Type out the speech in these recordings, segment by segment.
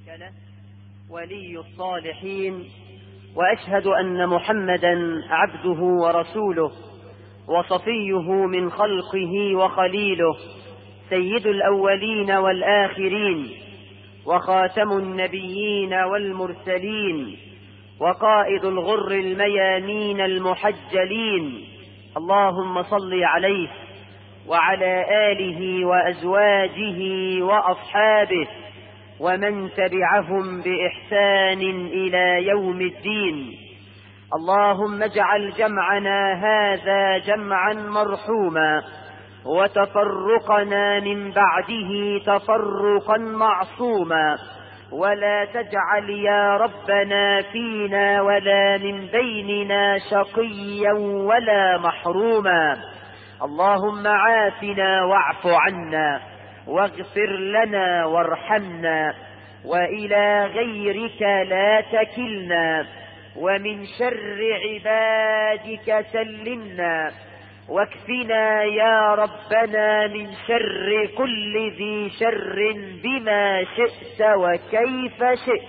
له ولي الصالحين، وأشهد أن محمدا عبده ورسوله وصفيه من خلقه وخليله، سيد الأولين والآخرين، وخاتم النبيين والمرسلين، وقائد الغر الميامين المحجلين. اللهم صل عليه وعلى آله وأزواجه وأصحابه ومن تبعهم بإحسان إلى يوم الدين. اللهم اجعل جمعنا هذا جمعا مرحوما، وتفرقنا من بعده تفرقا معصوما، ولا تجعل يا ربنا فينا ولا من بيننا شقيا ولا محروما. اللهم عافنا واعف عنا واغفر لنا وارحمنا، وإلى غيرك لا تكلنا، ومن شر عبادك سلمنا، واكفنا يا ربنا من شر كل ذي شر بما شئت وكيف شئت.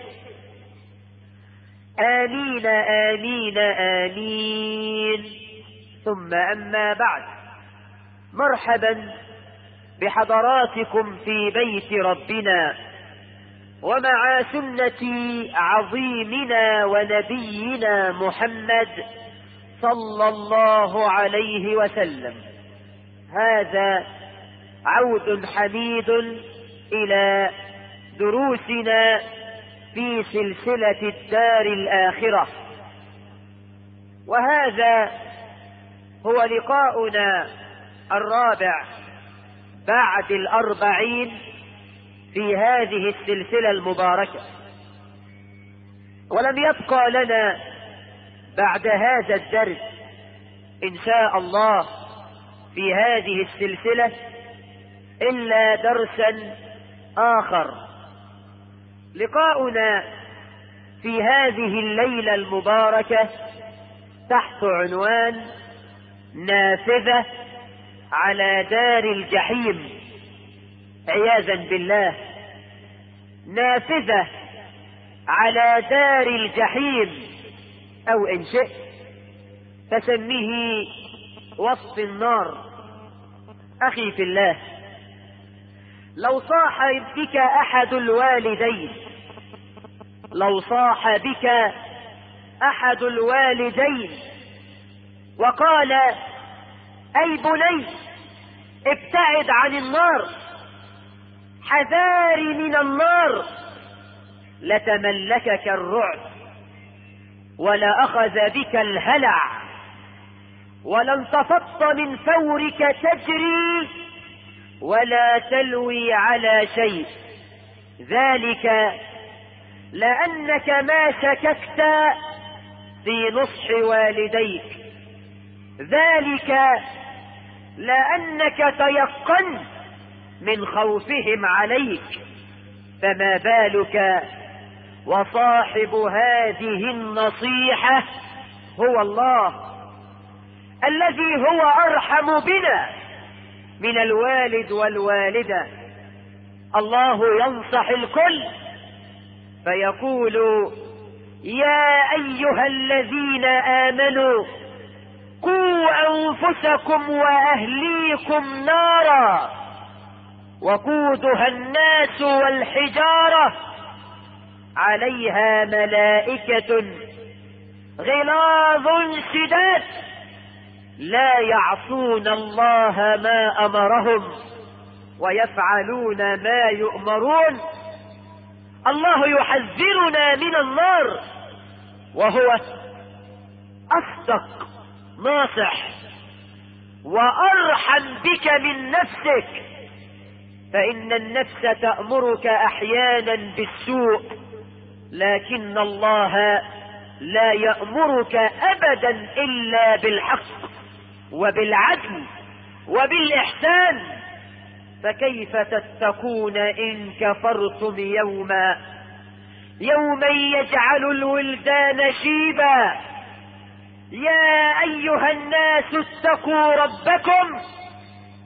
آمين آمين آمين. ثم أما بعد، مرحبا بحضراتكم في بيت ربنا ومع سنة عظيمنا ونبينا محمد صلى الله عليه وسلم. هذا عود حميد إلى دروسنا في سلسلة الدار الآخرة، وهذا هو لقاؤنا الرابع بعد 40 في هذه السلسلة المباركة، ولم يبقى لنا بعد هذا الدرس إن شاء الله في هذه السلسلة إلا درسا آخر. لقاؤنا في هذه الليلة المباركة تحت عنوان نافذة على دار الجحيم، عياذا بالله. نافذة على دار الجحيم، أو إن شئت فسميه وصف النار. أخي في الله، لو صاح بك أحد الوالدين، لو صاح بك أحد الوالدين وقال: أي بني ابتعد عن النار، حذاري من النار، لتملكك الرعب، ولأخذ بك الهلع، ولانتفضت من فورك تجري ولا تلوي على شيء، ذلك لأنك ما شككت في نصح والديك، ذلك لأنك تيقنت من خوفهم عليك، فما بالك وصاحب هذه النصيحة هو الله الذي هو أرحم بنا من الوالد والوالدة. الله ينصح الكل فيقول: يا أيها الذين آمنوا قوا أنفسكم وأهليكم نارا وقودها الناس والحجارة عليها ملائكة غلاظ شداد لا يعصون الله ما أمرهم ويفعلون ما يؤمرون. الله يحذرنا من النار، وهو أصدق ناصح وأرحم بك من نفسك، فإن النفس تأمرك أحيانا بالسوء، لكن الله لا يأمرك أبدا إلا بالحق وبالعدل وبالإحسان. فكيف تتقون إن كفرتم يوما يجعل الولدان شيبا. يا أيها الناس اتقوا ربكم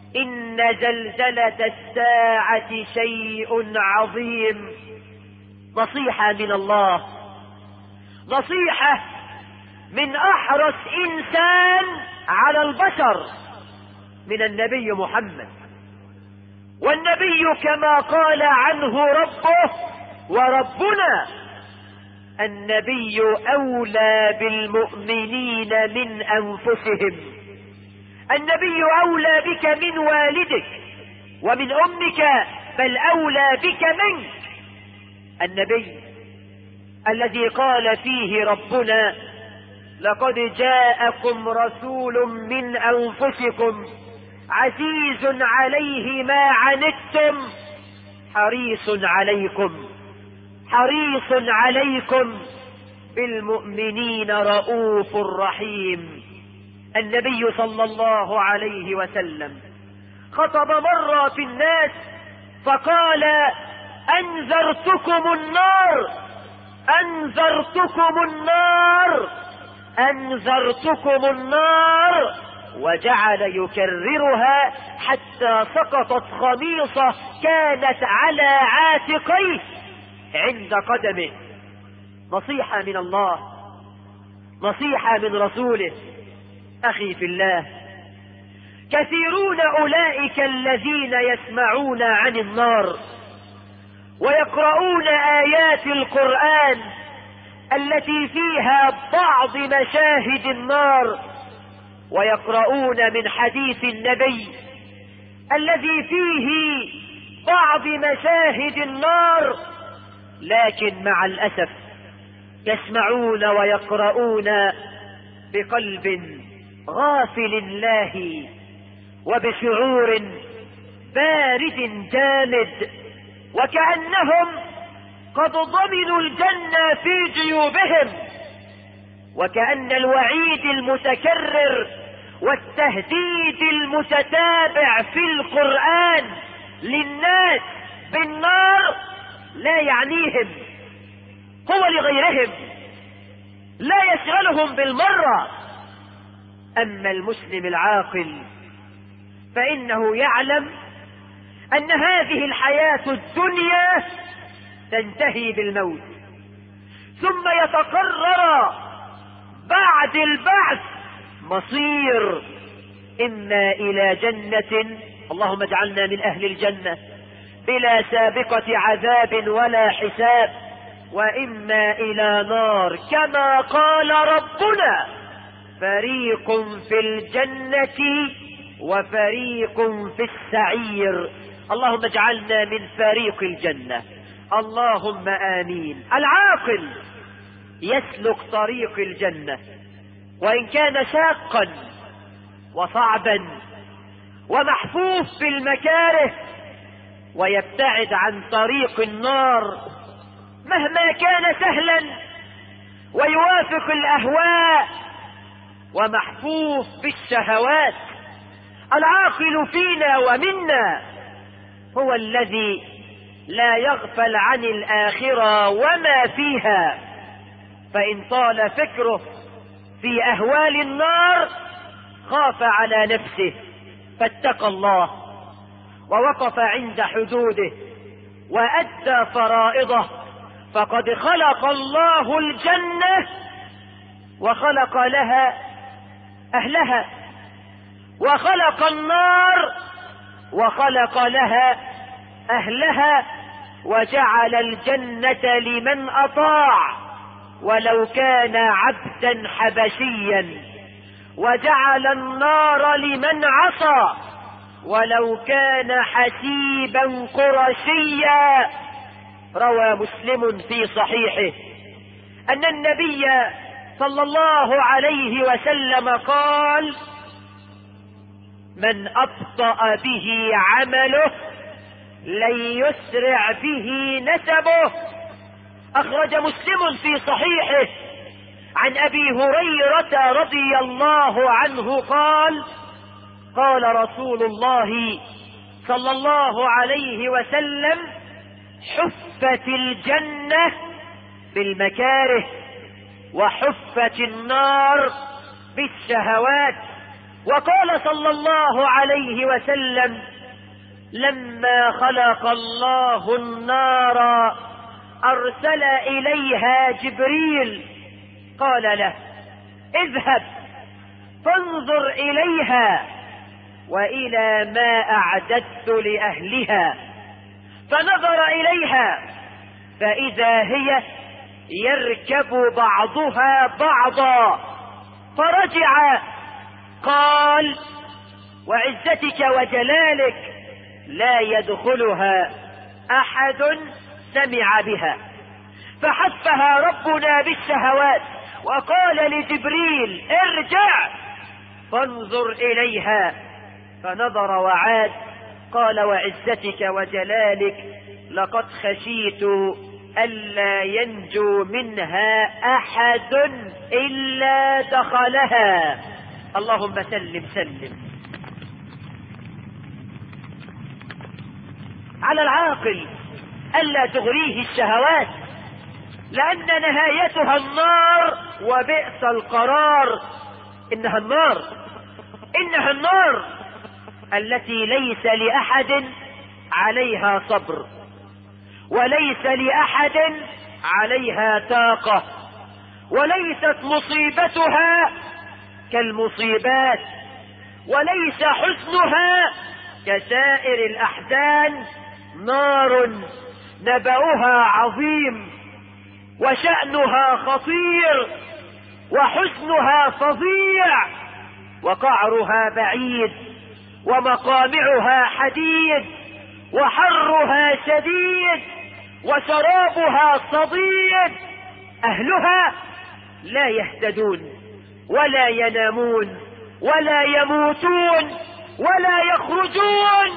إن زلزلة الساعة شيء عظيم نصيحة من الله، نصيحة من أحرص إنسان على البشر، من النبي محمد. والنبي كما قال عنه ربه وربنا: النبي أولى بالمؤمنين من أنفسهم. النبي أولى بك من والدك ومن أمك، بل أولى بك منك. النبي الذي قال فيه ربنا: لقد جاءكم رسول من أنفسكم عزيز عليه ما عنتم حريص عليكم بالمؤمنين رؤوف رحيم. النبي صلى الله عليه وسلم خطب مرة في الناس فقال: أنذرتكم النار، وجعل يكررها حتى سقطت خميصة كانت على عاتقيه عند قدمه. نصيحة من الله، نصيحة من رسوله. أخي في الله، كثيرون أولئك الذين يسمعون عن النار ويقرؤون آيات القرآن التي فيها بعض مشاهد النار، ويقرؤون من حديث النبي الذي فيه بعض مشاهد النار، لكن مع الأسف يسمعون ويقرؤون بقلب غافل لاهي وبشعور بارد جامد، وكأنهم قد ضمنوا الجنة في جيوبهم، وكأن الوعيد المتكرر والتهديد المتتابع في القرآن للناس بالنار لا يعنيهم، هو لغيرهم لا يشغلهم بالمرة. أما المسلم العاقل فإنه يعلم أن هذه الحياة الدنيا تنتهي بالموت، ثم يتقرر بعد البعث مصير، إما إلى جنة، اللهم اجعلنا من أهل الجنة بلا سابقة عذاب ولا حساب، وإما إلى نار كما قال ربنا: فريق في الجنة وفريق في السعير. اللهم اجعلنا من فريق الجنة، اللهم آمين. العاقل يسلك طريق الجنة وإن كان شاقا وصعبا ومحفوف بالمكاره، ويبتعد عن طريق النار مهما كان سهلا ويوافق الأهواء ومحفوف بالشهوات. العاقل فينا ومنا هو الذي لا يغفل عن الآخرة وما فيها، فإن طال فكره في أهوال النار خاف على نفسه فاتقى الله ووقف عند حدوده وأدى فرائضه، فقد خلق الله الجنة وخلق لها أهلها، وخلق النار وخلق لها أهلها، وجعل الجنة لمن أطاع ولو كان عبدا حبشيا، وجعل النار لمن عصى ولو كان حسيبا قرشيا. روى مسلم في صحيحه أن النبي صلى الله عليه وسلم قال: من أبطأ به عمله لن يسرع به نسبه. أخرج مسلم في صحيحه عن أبي هريرة رضي الله عنه قال: قال رسول الله صلى الله عليه وسلم: حفت الجنة بالمكاره وحفت النار بالشهوات. وقال صلى الله عليه وسلم: لما خلق الله النار أرسل إليها جبريل قال له اذهب فانظر إليها وإلى ما أعددت لأهلها. فنظر إليها فإذا هي يركب بعضها بعضا، فرجع قال وعزتك وجلالك لا يدخلها أحد سمع بها. فحفها ربنا بالشهوات وقال لجبريل ارجع فانظر إليها، فنظر وعاد قال وعزتك وجلالك لقد خشيت ألا ينجو منها أحد إلا دخلها. اللهم سلم سلم. على العاقل ألا تغريه الشهوات، لأن نهايتها النار وبئس القرار. إنها النار التي ليس لأحد عليها صبر، وليس لأحد عليها طاقة، وليست مصيبتها كالمصيبات، وليس حزنها كسائر الأحزان. نار نبأها عظيم، وشأنها خطير، وحزنها فظيع، وقعرها بعيد، ومقامعها حديد، وحرها شديد، وشرابها صديد. أهلها لا يهتدون ولا ينامون ولا يموتون ولا يخرجون،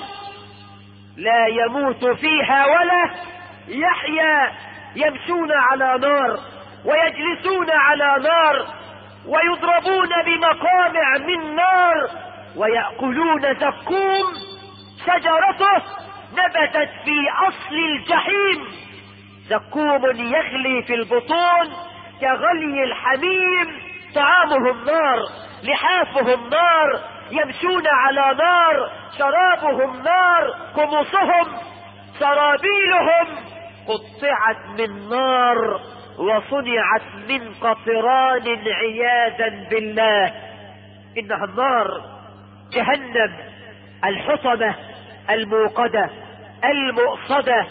لا يموت فيها ولا يحيا. يمشون على نار ويجلسون على نار ويضربون بمقامع من نار ويأكلون زقوم شجرته نبتت في أصل الجحيم. زقوم يغلي في البطون كغلي الحميم، طعامهم نار، لحافهم نار، يمشون على نار، شرابهم نار، قمصهم سرابيلهم قطعت من نار وصنعت من قطران عياذا بالله. إنها النار جهنم الحطمة الموقدة المؤصدة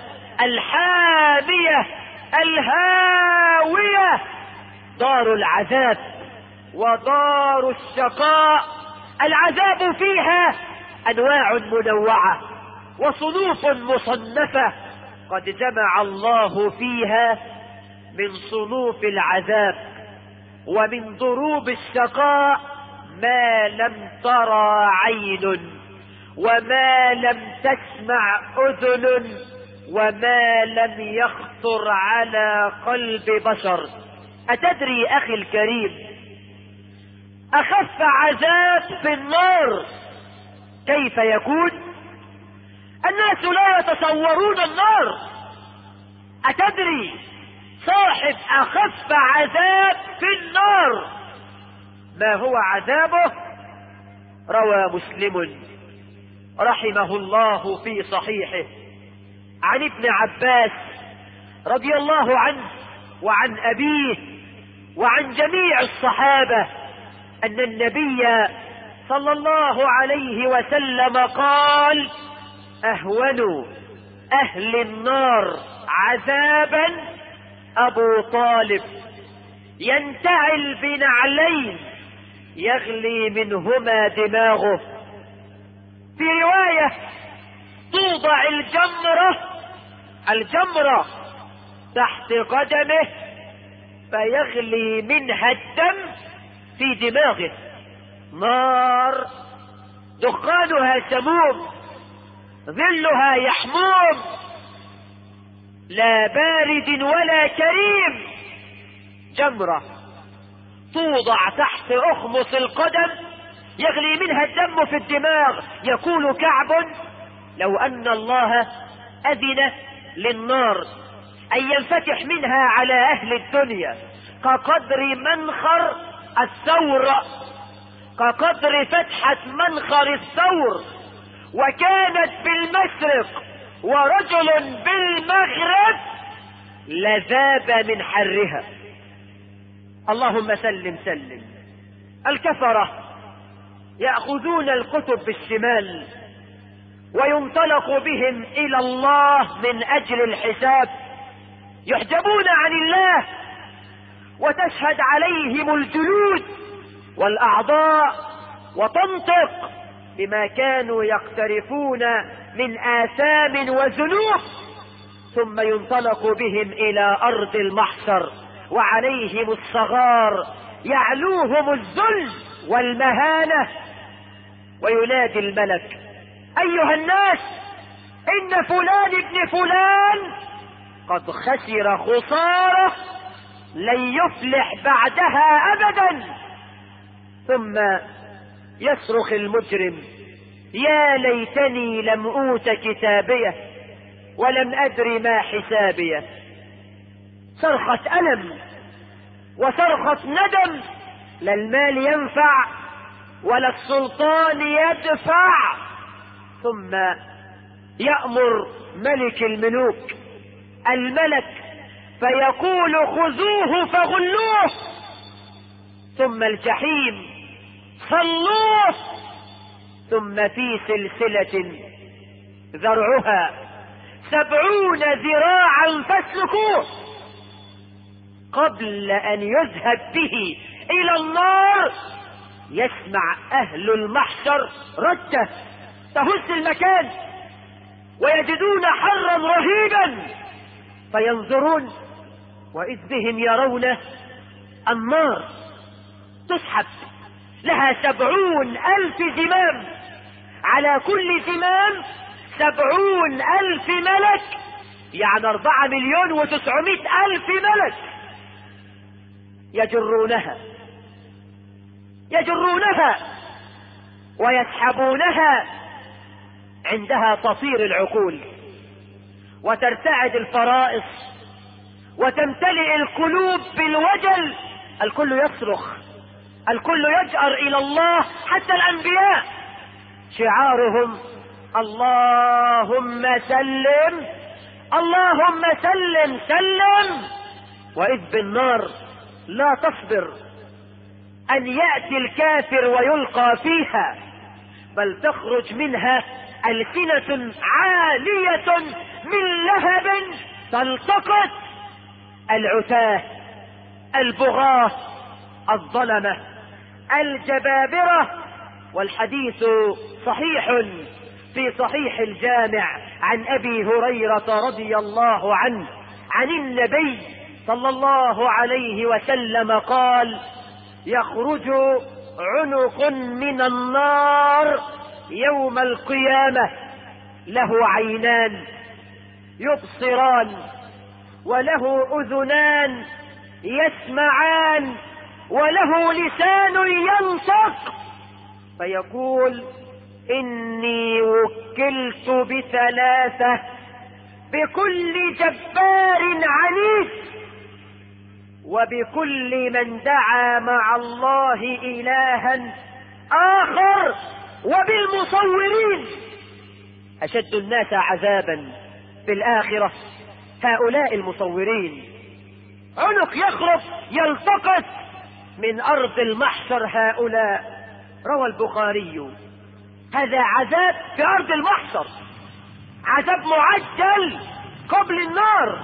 الحامية الهاوية، دار العذاب ودار الشقاء. العذاب فيها أنواع منوعة وصنوف مصنفة، قد جمع الله فيها من صنوف العذاب ومن ضروب الشقاء ما لم ترى عين وما لم تسمع أذن وما لم يخطر على قلب بشر. أتدري أخي الكريم أخف عذاب في النار كيف يكون؟ الناس لا يتصورون النار. أتدري صاحب أخف عذاب في النار ما هو عذابه؟ روى مسلم رحمه الله في صحيحه عن ابن عباس رضي الله عنه وعن أبيه وعن جميع الصحابة أن النبي صلى الله عليه وسلم قال أهون أهل النار عذابا أبو طالب ينتعل بنعلين يغلي منهما دماغه. في رواية توضع الجمرة تحت قدمه فيغلي منها الدم في دماغه. نار دخانها سموم، ظلها يحموم، لا بارد ولا كريم. جمرة توضع تحت أخمص القدم يغلي منها الدم في الدماغ. يقول كعب لو أن الله أذن للنار أن ينفتح منها على أهل الدنيا كقدر منخر الثور، كقدر فتحة منخر الثور، وكانت بالمشرق ورجل بالمغرب لذاب من حرها. اللهم سلم سلم. الكفرة يأخذون الكتب بالشمال وينطلق بهم إلى الله من أجل الحساب، يحجبون عن الله وتشهد عليهم الجلود والأعضاء وتنطق بما كانوا يقترفون من آثام وذنوب، ثم ينطلق بهم إلى أرض المحشر وعليهم الصغار يعلوهم الذل والمهانة، وينادي الملك: أيها الناس، إن فلان ابن فلان قد خسر خسارة لن يفلح بعدها أبدا. ثم يصرخ المجرم: يا ليتني لم أوت كتابيه ولم أدر ما حسابيه. صرخة ألم وصرخة ندم، لا المال ينفع ولا السلطان يدفع. ثم يأمر ملك الملوك الملك فيقول: خذوه فغلوه، ثم الجحيم صلوه، ثم في سلسلة ذرعها 70 ذراعا فاسلكوه. قبل أن يذهب به إلى النار يسمع أهل المحشر رجة تهز المكان ويجدون حرا رهيبا، فينظرون وإذ بهم يرون النار تسحب، لها 70,000 زمام، على كل زمام 70,000 ملك، يعني 4,900,000 ملك يجرونها ويسحبونها. عندها تطير العقول وترتعد الفرائص وتمتلئ القلوب بالوجل، الكل يصرخ، الكل يجأر إلى الله، حتى الأنبياء شعارهم: اللهم سلم اللهم سلم سلم. وإذ بالنار لا تصبر أن يأتي الكافر ويلقى فيها، بل تخرج منها ألسنة عالية من لهب تلتقط العتاه البغاة الظلمة الجبابرة. والحديث صحيح في صحيح الجامع عن أبي هريرة رضي الله عنه عن النبي صلى الله عليه وسلم قال: يخرج عنق من النار يوم القيامة له عينان يبصران وله أذنان يسمعان وله لسان ينطق، فيقول: إني وكلت ب3، بكل جبار عنيف، وبكل من دعا مع الله إلها آخر، وبالمصورين. أشد الناس عذابا في الآخرة هؤلاء المصورين. عنق يخرج يلتقط من أرض المحشر هؤلاء. روى البخاري: هذا عذاب في أرض المحشر، عذاب معجل قبل النار.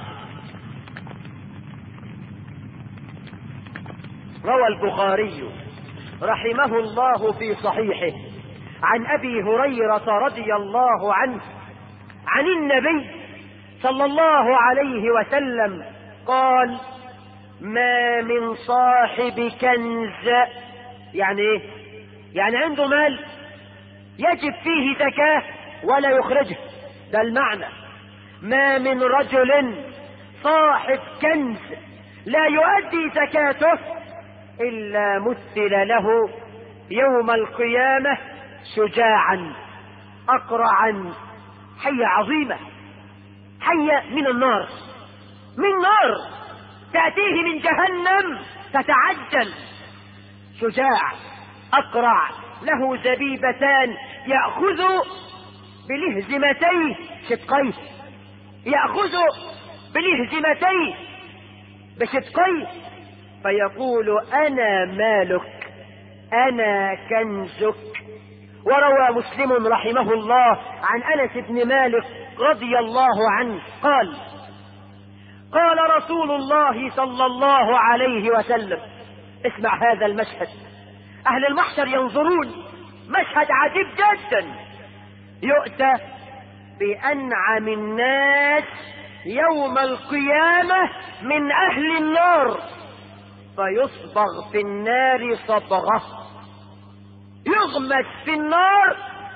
روى البخاري رحمه الله في صحيحه عن أبي هريرة رضي الله عنه عن النبي صلى الله عليه وسلم قال: ما من صاحب كنز، يعني ايه؟ يعني عنده مال يجب فيه زكاة ولا يخرجه، ده المعنى. ما من رجل صاحب كنز لا يؤدي زكاته إلا مثل له يوم القيامة شجاعا أقرعا، حية عظيمة، حية من النار، من نار تأتيه من جهنم تتعجل. شجاع أقرع له زبيبتان يأخذ بلهزمتيه شقيه، يأخذ بالهزيمتين بشدقين، فيقول أنا مالك أنا كنزك. وروى مسلم رحمه الله عن أنس بن مالك رضي الله عنه قال: قال رسول الله صلى الله عليه وسلم، اسمع هذا المشهد، أهل المحشر ينظرون، مشهد عجيب جدا. يؤتى بأنعم الناس يوم القيامة من أهل النار، فيصبغ في النار صبغة، يغمس في النار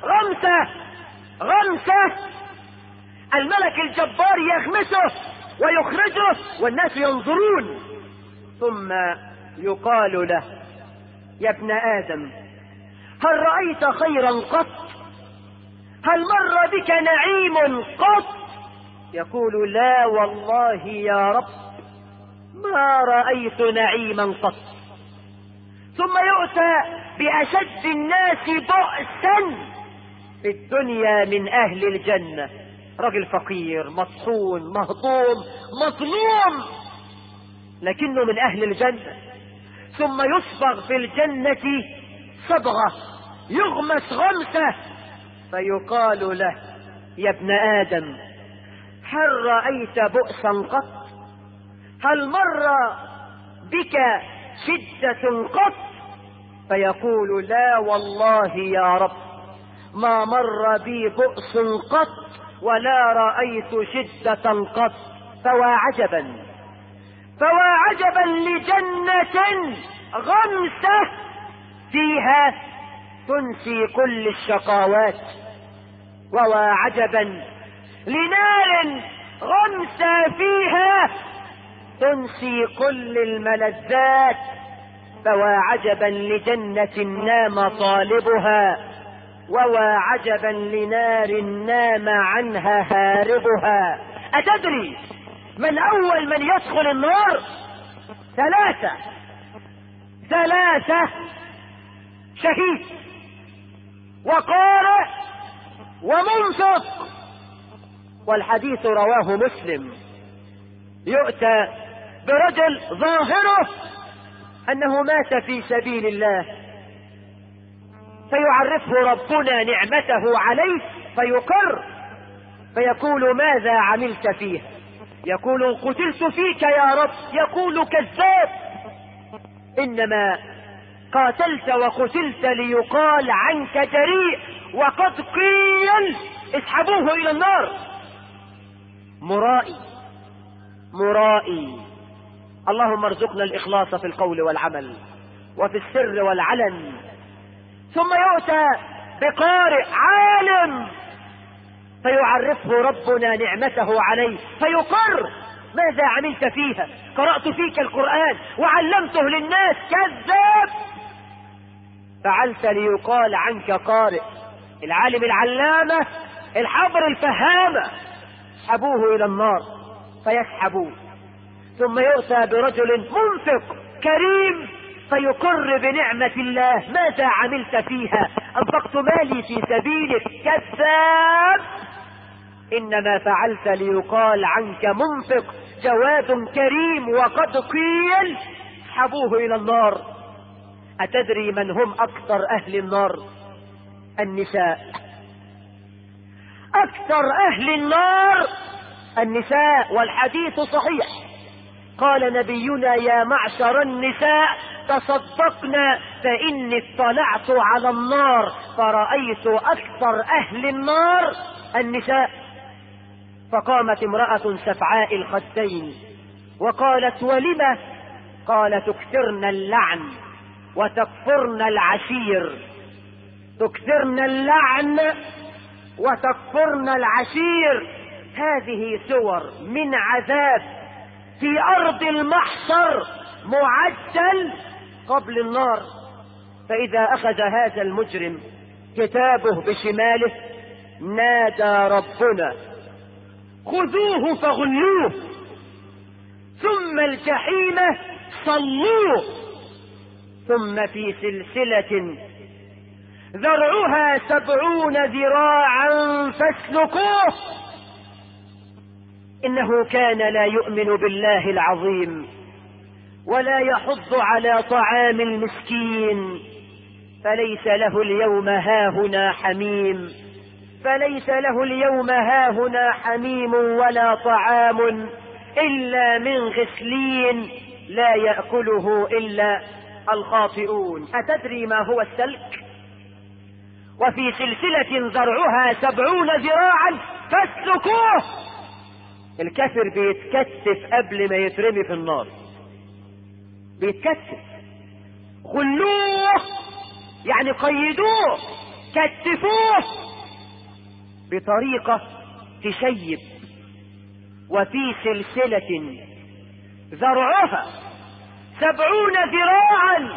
غمسة، الملك الجبار يغمسه ويخرجه والناس ينظرون، ثم يقال له: يا ابن آدم، هل رأيت خيرا قط؟ هل مر بك نعيم قط؟ يقول: لا والله يا رب ما رأيت نعيما قط. ثم يؤتى بأشد الناس بؤسا في الدنيا من أهل الجنة، رجل فقير مطحون مهضوم مظلوم لكنه من أهل الجنة، ثم يصبغ في الجنة صبغة، يغمس غمسة، فيقال له: يا ابن آدم، هل رأيت بؤسا قط؟ هل مر بك شدة قط؟ فيقول: لا والله يا رب ما مر بي بؤس قط ولا رأيت شدة قط. فوا عجبا لجنة غمسة فيها تنسي كل الشقاوات، ووا عجبا لنار غمسة فيها تنسي كل الملذات، فوا عجبا لجنة نام طالبها، ووا عجبا لنار نام عنها هاربها. أتدري من أول من يدخل النار؟ ثلاثة: شهيد وقارئ ومنفق. والحديث رواه مسلم. يؤتى برجل ظاهره أنه مات في سبيل الله، فيعرفه ربنا نعمته عليه فيقر، فيقول: ماذا عملت فيه؟ يقول: قتلت فيك يا رب. يقول: كذاب، إنما قاتلت وقتلت ليقال عنك جريء، وقد قيل اسحبوه إلى النار. مرائي. اللهم ارزقنا الإخلاص في القول والعمل وفي السر والعلن. ثم يؤتى بقارئ عالم فيعرفه ربنا نعمته عليه فيقر: ماذا عملت فيها؟ قرأت فيك القرآن وعلمته للناس. كذاب، فعلت ليقال عنك قارئ. العالم العلامة الحبر الفهامة، اسحبوه إلى النار فيسحبوه. ثم يؤتى برجل منفق كريم فيقر بنعمة الله: ماذا عملت فيها؟ أنفقت مالي في سبيلك. كذاب، إنما فعلت ليقال عنك منفق جواد كريم، وقد قيل اسحبوه إلى النار. أتدري من هم أكثر أهل النار؟ النساء. أكثر أهل النار النساء، والحديث صحيح. قال نبينا: يا معشر النساء تصدقنا فإني اطلعت على النار فرأيت أكثر أهل النار النساء. فقامت امرأة سفعاء الخدين وقالت: ولم؟ قال: تكثرن اللعن وتكفرن العشير. تكثرن اللعن وتكفرن العشير. هذه صور من عذاب في أرض المحشر معجل قبل النار. فإذا أخذ هذا المجرم كتابه بشماله نادى ربنا: خذوه فغلوه ثم الجحيم صلوه ثم في سلسلة ذرعها 70 ذراعا فاسلكوه. إنه كان لا يؤمن بالله العظيم ولا يحض على طعام المسكين، فليس له اليوم هاهنا حميم، فليس له اليوم هاهنا حميم ولا طعام إلا من غسلين لا يأكله إلا الخاطئون. أتدري ما هو السلك؟ وفي سلسلة ذرعها 70 ذراعا فاسلكوه. الكافر بيتكتف قبل ما يترمي في النار، بيتكتف. خلوه يعني قيدوه، كتفوه بطريقة تشيب. وفي سلسلة ذرعها 70 ذراعا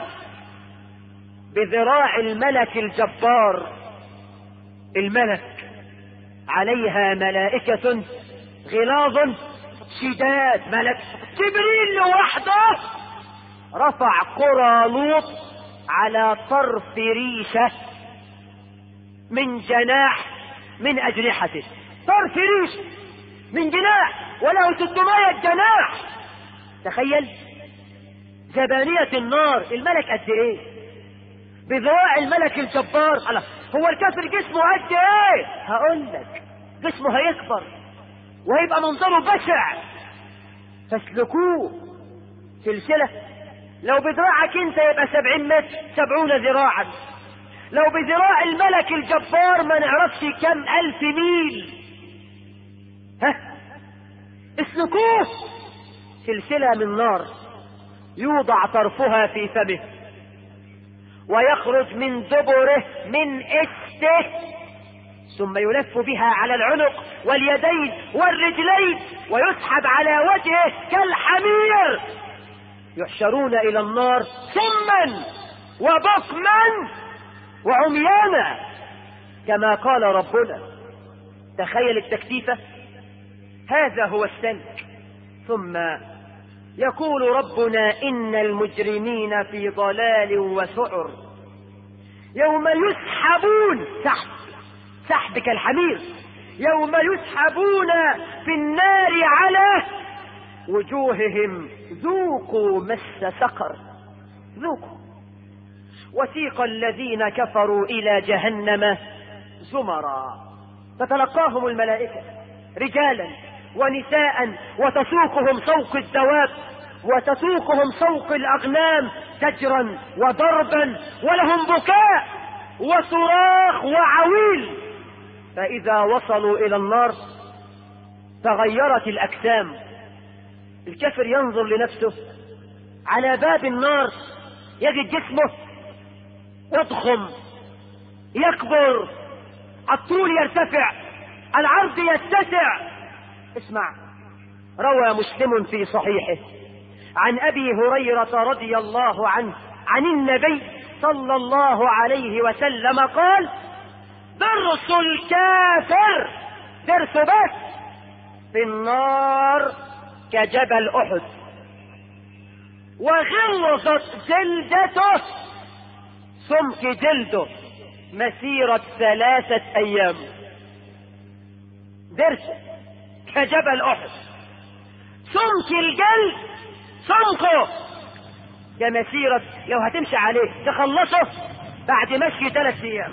بذراع الملك الجبار. الملك عليها ملائكة غلاظ شداد. ملك جبريل لوحده رفع قرى لوط على طرف ريشة من جناح من أجنحته. طرف ريشة من جناح، وله 600 جناح. تخيل زبانية النار. الملك قد ايه بذراع الملك الجبار؟ هو الكافر جسمه قد ايه؟ هقول لك، جسمه هيكبر وهيبقى منظره بشع. فاسلكوه سلسلة. لو بذراعك انت يبقى 70 متر، 70 ذراعا. لو بذراع الملك الجبار ما نعرفش كم 1000 ميل. اسلكوه سلسلة من نار يوضع طرفها في فمه ويخرج من دبره من استه، ثم يلف بها على العنق واليدين والرجلين ويسحب على وجهه كالحمير. يحشرون إلى النار سما وبكما وعميانا كما قال ربنا. تخيل التكتيفة. هذا هو السلك. ثم يقول ربنا إن المجرمين في ضلال وسعر يوم يسحبون سحب كالحمير، يوم يسحبون في النار على وجوههم ذوقوا مس سقر. ذوقوا. وسيق الذين كفروا إلى جهنم زمرا فتلقاهم الملائكة رجالا ونساء وتسوقهم سوق الدواب وتسوقهم سوق الأغنام زجرا وضربا، ولهم بكاء وصراخ وعويل. فإذا وصلوا إلى النار تغيرت الأجسام. الكافر ينظر لنفسه على باب النار يجد جسمه يضخم يكبر، الطول يرتفع، العرض يتسع. اسمع، روى مسلم في صحيحه عن أبي هريرة رضي الله عنه عن النبي صلى الله عليه وسلم قال: درس الكافر، درس بس، في النار كجبل أحد، وغلظت جلدته، سمك جلده مسيرة 3 أيام. درس كجبل أحد، سمك الجلد سمكه كمسيرة، لو هتمشي عليه تخلصه بعد مشي 3 أيام.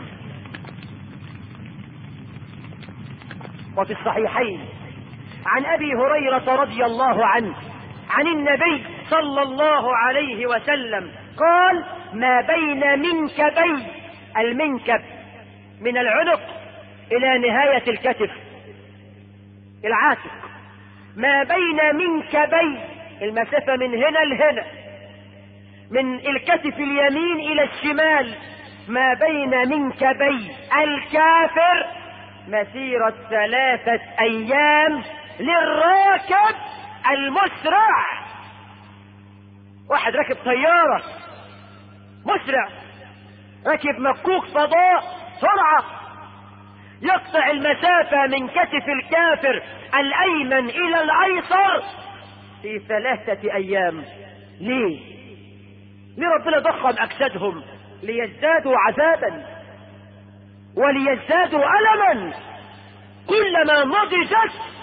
وفي الصحيحين عن أبي هريرة رضي الله عنه عن النبي صلى الله عليه وسلم قال: ما بين منكبي، المنكب من العنق إلى نهاية الكتف العاتق، ما بين منكبي، المسافة من هنا لهنا، من الكتف اليمين إلى الشمال، ما بين منكبي الكافر مسيرة 3 أيام للراكب المسرع. واحد راكب طيارة مسرع، راكب مكوك فضاء سرعة، يقطع المسافة من كتف الكافر الأيمن إلى الأيسر في 3 أيام. ليه ربنا ضخم أجسادهم؟ ليزدادوا عذابا وليزدادوا ألما. كلما نضجت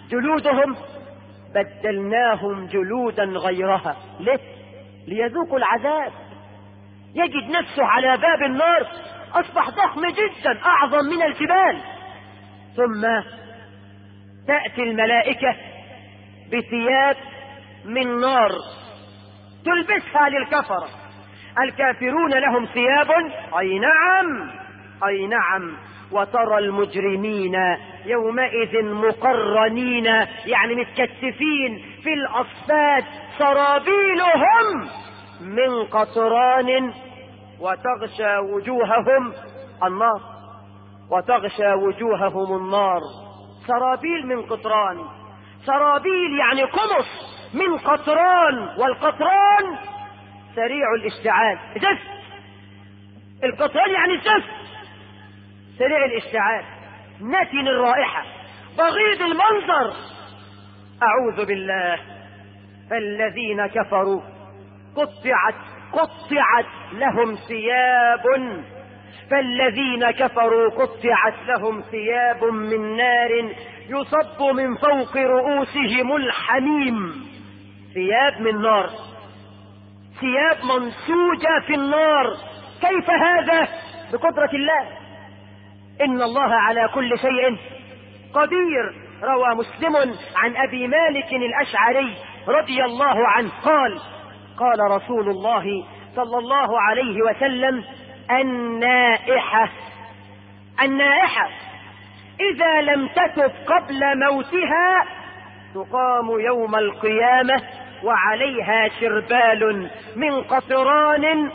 جلودهم بدلناهم جلودا غيرها. ليه؟ ليذوقوا العذاب. يجد نفسه على باب النار أصبح ضخم جدا أعظم من الجبال، ثم تأتي الملائكة بثياب من نار تلبسها للكفرة. الكافرون لهم ثياب، أي نعم أي نعم، وترى المجرمين يومئذ مقرنين، يعني متكتفين في الأصفاد، سرابيلهم من قطران وتغشى وجوههم النار، وتغشى وجوههم النار. سرابيل من قطران، سرابيل يعني قمص من قطران، والقطران سريع الاشتعال، زفت. القطران يعني زفت سريع الاشتعال، نتن الرائحة، بغيض المنظر. أعوذ بالله. فالذين كفروا قطعت لهم ثياب، فالذين كفروا قطعت لهم ثياب من نار يصب من فوق رؤوسهم الحميم. ثياب من نار، ثياب منسوجة في النار. كيف هذا؟ بقدرة الله. إن الله على كل شيء قدير. روى مسلم عن أبي مالك الأشعري رضي الله عنه قال: قال رسول الله صلى الله عليه وسلم: النائحة إذا لم تتب قبل موتها تقام يوم القيامة وعليها شربال من قطران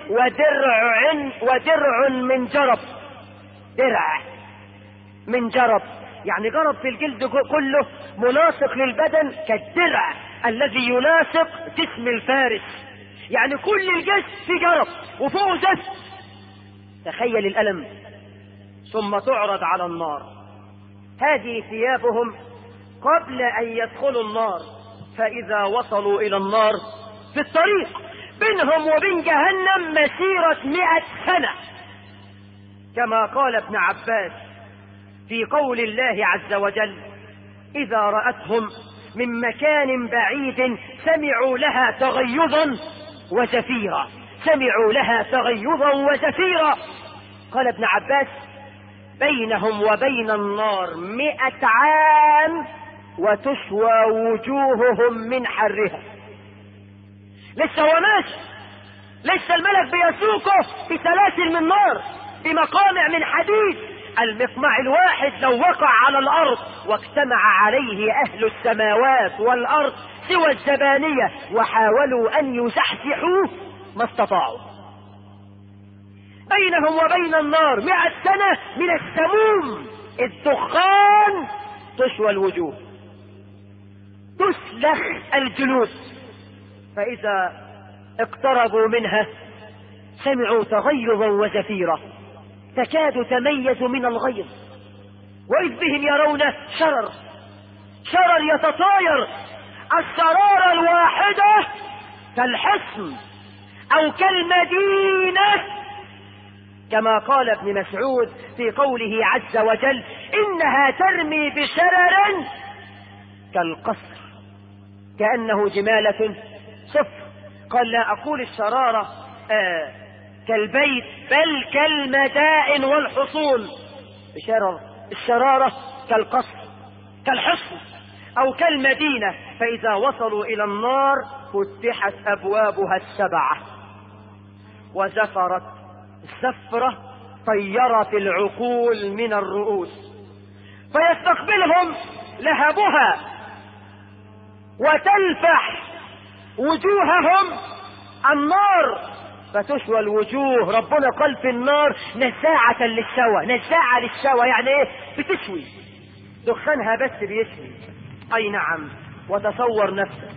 ودرع من جرب. درع من جرب يعني جرب في الجلد كله ملاصق للبدن كالدرع الذي يلاصق جسم الفارس، يعني كل الجسم في جرب وفوق زفت. تخيل الألم. ثم تعرض على النار. هذه ثيابهم قبل أن يدخلوا النار، فإذا وصلوا إلى النار في الطريق بينهم وبين جهنم مسيرة 100 سنة، كما قال ابن عباس في قول الله عز وجل: إذا رأتهم من مكان بعيد سمعوا لها تغيظا وزفيرا، سمعوا لها تغيظا وزفيرا. قال ابن عباس: بينهم وبين النار 100 عام وتشوى وجوههم من حرها. لسه هو ماشي، لسه الملك بيسوقه بسلاسل من نار، بمقامع من حديد. المقمع الواحد لو وقع على الأرض واجتمع عليه أهل السماوات والأرض سوى الزبانية وحاولوا أن يزحزحوه ما استطاعوا. بينهم وبين النار 100 سنة من السموم، الدخان، تشوى الوجوه، تسلخ الجلود. فإذا اقتربوا منها سمعوا تغيظا وزفيرا تكاد تميز من الغيظ، وإذ بهم يرون شرر يتطاير. الشرارة الواحدة كالحصن أو كالمدينة، كما قال ابن مسعود في قوله عز وجل: إنها ترمي بشرر كالقصر كأنه جمالة صفر. قال: لا أقول الشرارة كالبيت بل كالمدائن والحصول. الشرارة كالقصر كالحصن أو كالمدينة. فإذا وصلوا إلى النار فتحت أبوابها 7 وزفرت زفرة طيرت العقول من الرؤوس، فيستقبلهم لهبها وتلفح وجوههم النار فتشوى الوجوه. ربنا قال في النار نزاعة للشوى، نزاعة للشوى يعني ايه؟ بتشوي، دخانها بس بيشوي. اي نعم. وتصور نفسك،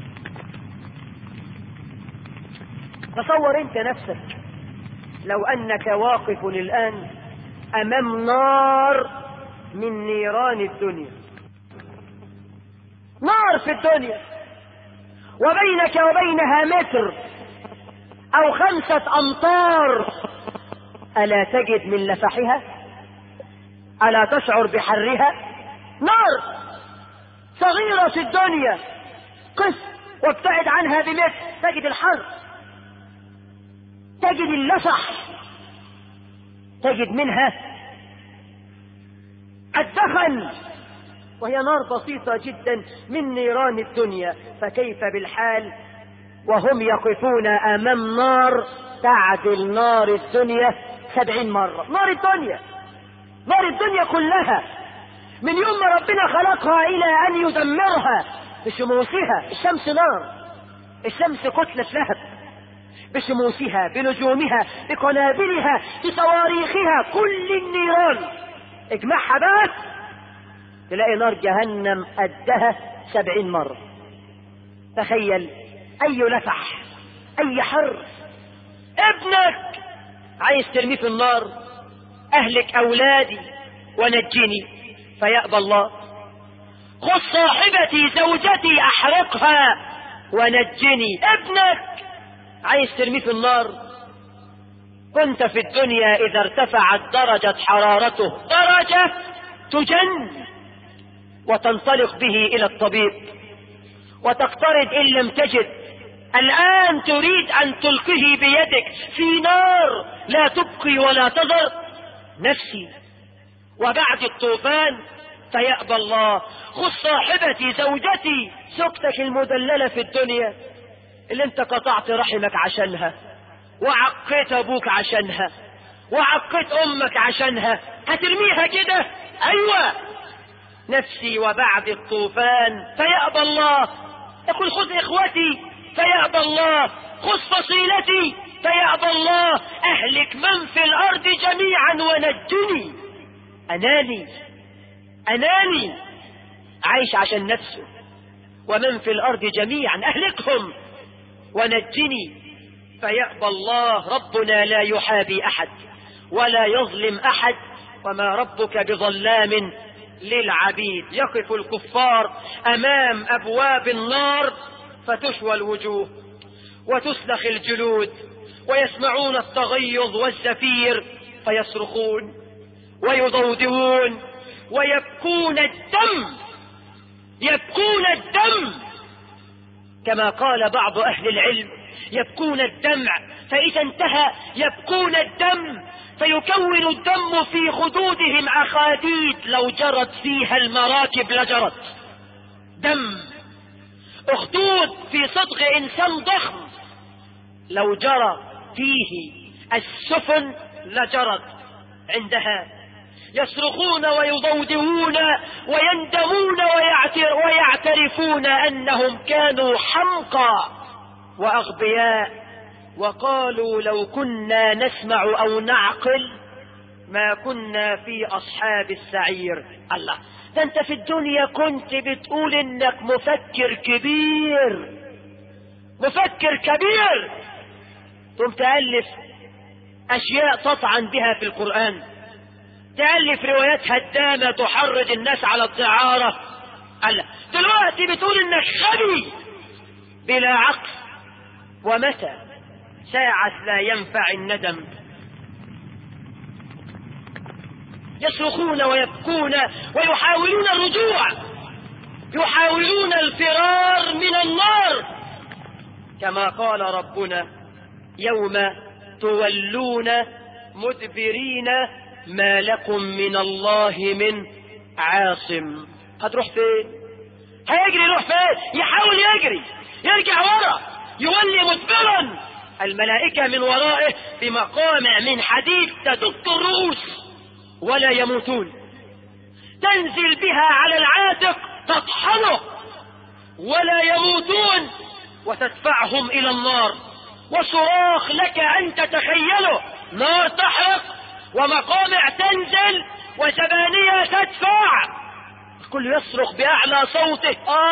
تصور انت نفسك لو انك واقف الان امام نار من نيران الدنيا، نار في الدنيا، وبينك وبينها متر او 5 أمتار. ألا تجد من لفحها؟ ألا تشعر بحرها؟ نار صغيرة في الدنيا، قف وابتعد عنها بمثل، تجد الحر، تجد اللسح، تجد منها الدخن، وهي نار بسيطة جدا من نيران الدنيا. فكيف بالحال وهم يقفون أمام نار تعدل نار الدنيا 70 مرة. نار الدنيا، نار الدنيا كلها من يوم ما ربنا خلقها إلى أن يدمرها بشموسها. الشمس نار، الشمس كتلة لهب، بشموسها، بنجومها، بقنابلها، بصواريخها، كل النيران اجمعها بقى تلاقي نار جهنم قدها 70 مرة. تخيل أي لفح، أي حر. ابنك عايز ترميه في النار، أهلك أولادي ونجني، فيأبى الله. خذ صاحبتي زوجتي أحرقها ونجني. ابنك عايز ترميه في النار. كنت في الدنيا إذا ارتفعت درجة حرارته درجة تجن وتنطلق به إلى الطبيب وتقترض إن لم تجد. الآن تريد أن تلقيه بيدك في نار لا تبقي ولا تذر. نفسي وبعد الطوفان فيأبى الله. خذ صاحبتي زوجتي، زوجتك المدللة في الدنيا اللي انت قطعت رحمك عشانها وعقيت ابوك عشانها وعقيت امك عشانها، هترميها كده؟ ايوه. نفسي وبعد الطوفان فيأبى الله. يقول خذ اخوتي فيأبى الله، خذ فصيلتي فيأبى الله، اهلك من في الارض جميعا ونجني. اناني عايش عشان نفسه، ومن في الارض جميعا اهلكهم ونجني. فيأبى الله. ربنا لا يحابي احد ولا يظلم احد، وما ربك بظلام للعبيد. يقف الكفار امام ابواب النار فتشوى الوجوه وتسلخ الجلود ويسمعون التغيظ والزفير فيصرخون ويضوضون ويبكون الدم، يبكون الدم كما قال بعض اهل العلم، يبكون الدمع. فاذا انتهى يبكون الدم فيكون الدم في خدودهم اخاديد لو جرت فيها المراكب لجرت. دم اخدود في صدغ انسان ضخم لو جرى فيه السفن لجرت. عندها يصرخون ويضوضون ويندمون ويعترفون انهم كانوا حمقى واغبياء، وقالوا لو كنا نسمع او نعقل ما كنا في اصحاب السعير. الله، ده انت في الدنيا كنت بتقول انك مفكر كبير، مفكر كبير، ثم تألف اشياء تطعن بها في القرآن، تألف روايات هدامة تحرض الناس على الدعارة. الله، دلوقتي بتقول انك غبي بلا عقل. ومتى ساعة لا ينفع الندم. يصرخون ويبكون ويحاولون الرجوع، يحاولون الفرار من النار، كما قال ربنا يوم تولون مدبرين ما لكم من الله من عاصم. هتروح فين؟ هيجري يروح فين؟ يحاول يجري، يرجع ورا، يولي مدبرا. الملائكة من ورائه بمقامع من حديد تدق الرؤوس ولا يموتون، تنزل بها على العاتق تطحنه ولا يموتون وتدفعهم إلى النار. وصراخ لك أن تتخيله، نار تحرق ومقامع تنزل وزبانية تدفع، الكل يصرخ بأعلى صوته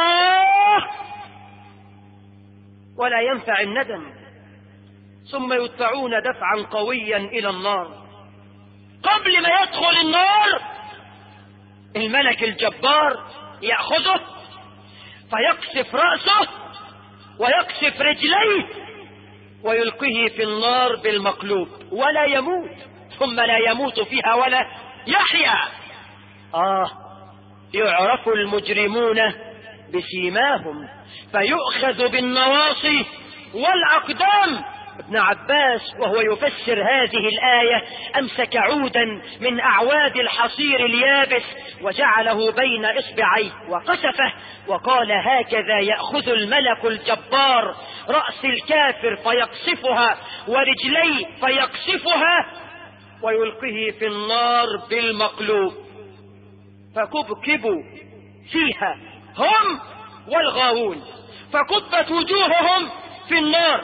ولا ينفع الندم. ثم يدفعون دفعا قويا إلى النار. قبل ما يدخل النار الملك الجبار يأخذه فيقصف رأسه ويقصف رجليه ويلقيه في النار بالمقلوب ولا يموت، ثم لا يموت فيها ولا يحيا. يعرف المجرمون بسيماهم فيؤخذ بالنواصي والأقدام. ابن عباس وهو يفسر هذه الآية أمسك عودا من أعواد الحصير اليابس وجعله بين إصبعيه وقشفه وقال: هكذا يأخذ الملك الجبار رأس الكافر فيقصفها ورجليه فيقصفها ويلقيه في النار بالمقلوب، فكبكبوا فيها هم والغاوون، فكبت وجوههم في النار.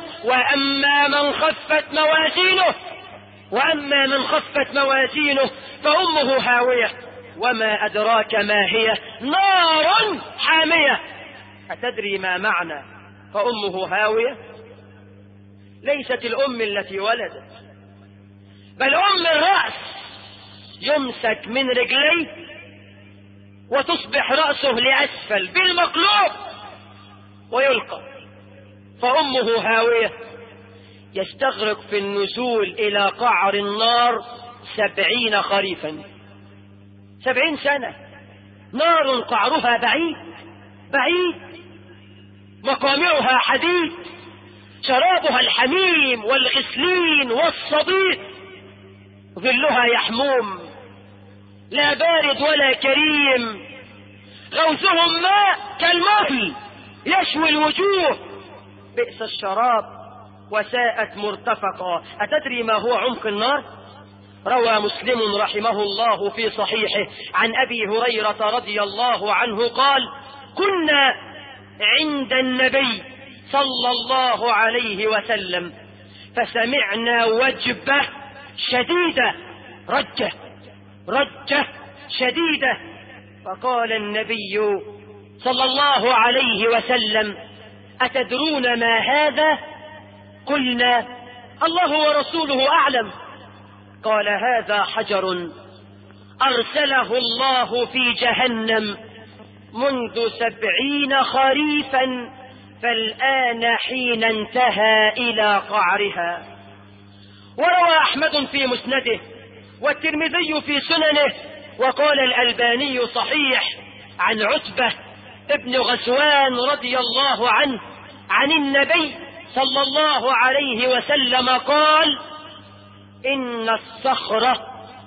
وأما من خفت موازينه فأمه هاوية وما أدراك ما هي، نار حامية. أتدري ما معنى فأمه هاوية؟ ليست الأم التي ولدت، بل أم الرأس، يمسك من رجليه وتصبح رأسه لأسفل بالمقلوب ويلقى. فأمه هاوية، يستغرق في النزول إلى قعر النار 70 خريفا، 70 سنة. نار قعرها بعيد بعيد، مقامعها حديد، شرابها الحميم والغسلين والصديد، ظلها يحموم، لا بارد ولا كريم، غوثهم ماء كالمهل يشوي الوجوه، بئس الشراب وساءت مرتفقا. أتدري ما هو عمق النار؟ روى مسلم رحمه الله في صحيحه عن أبي هريرة رضي الله عنه قال: كنا عند النبي صلى الله عليه وسلم فسمعنا وجبة شديدة، رجة شديدة، فقال النبي صلى الله عليه وسلم: أتدرون ما هذا؟ قلنا: الله ورسوله أعلم. قال: هذا حجر أرسله الله في جهنم منذ 70 خريفا، فالآن حين انتهى إلى قعرها. وروى أحمد في مسنده والترمذي في سننه وقال الألباني صحيح عن عتبة ابن غزوان رضي الله عنه عن النبي صلى الله عليه وسلم قال: إن الصخرة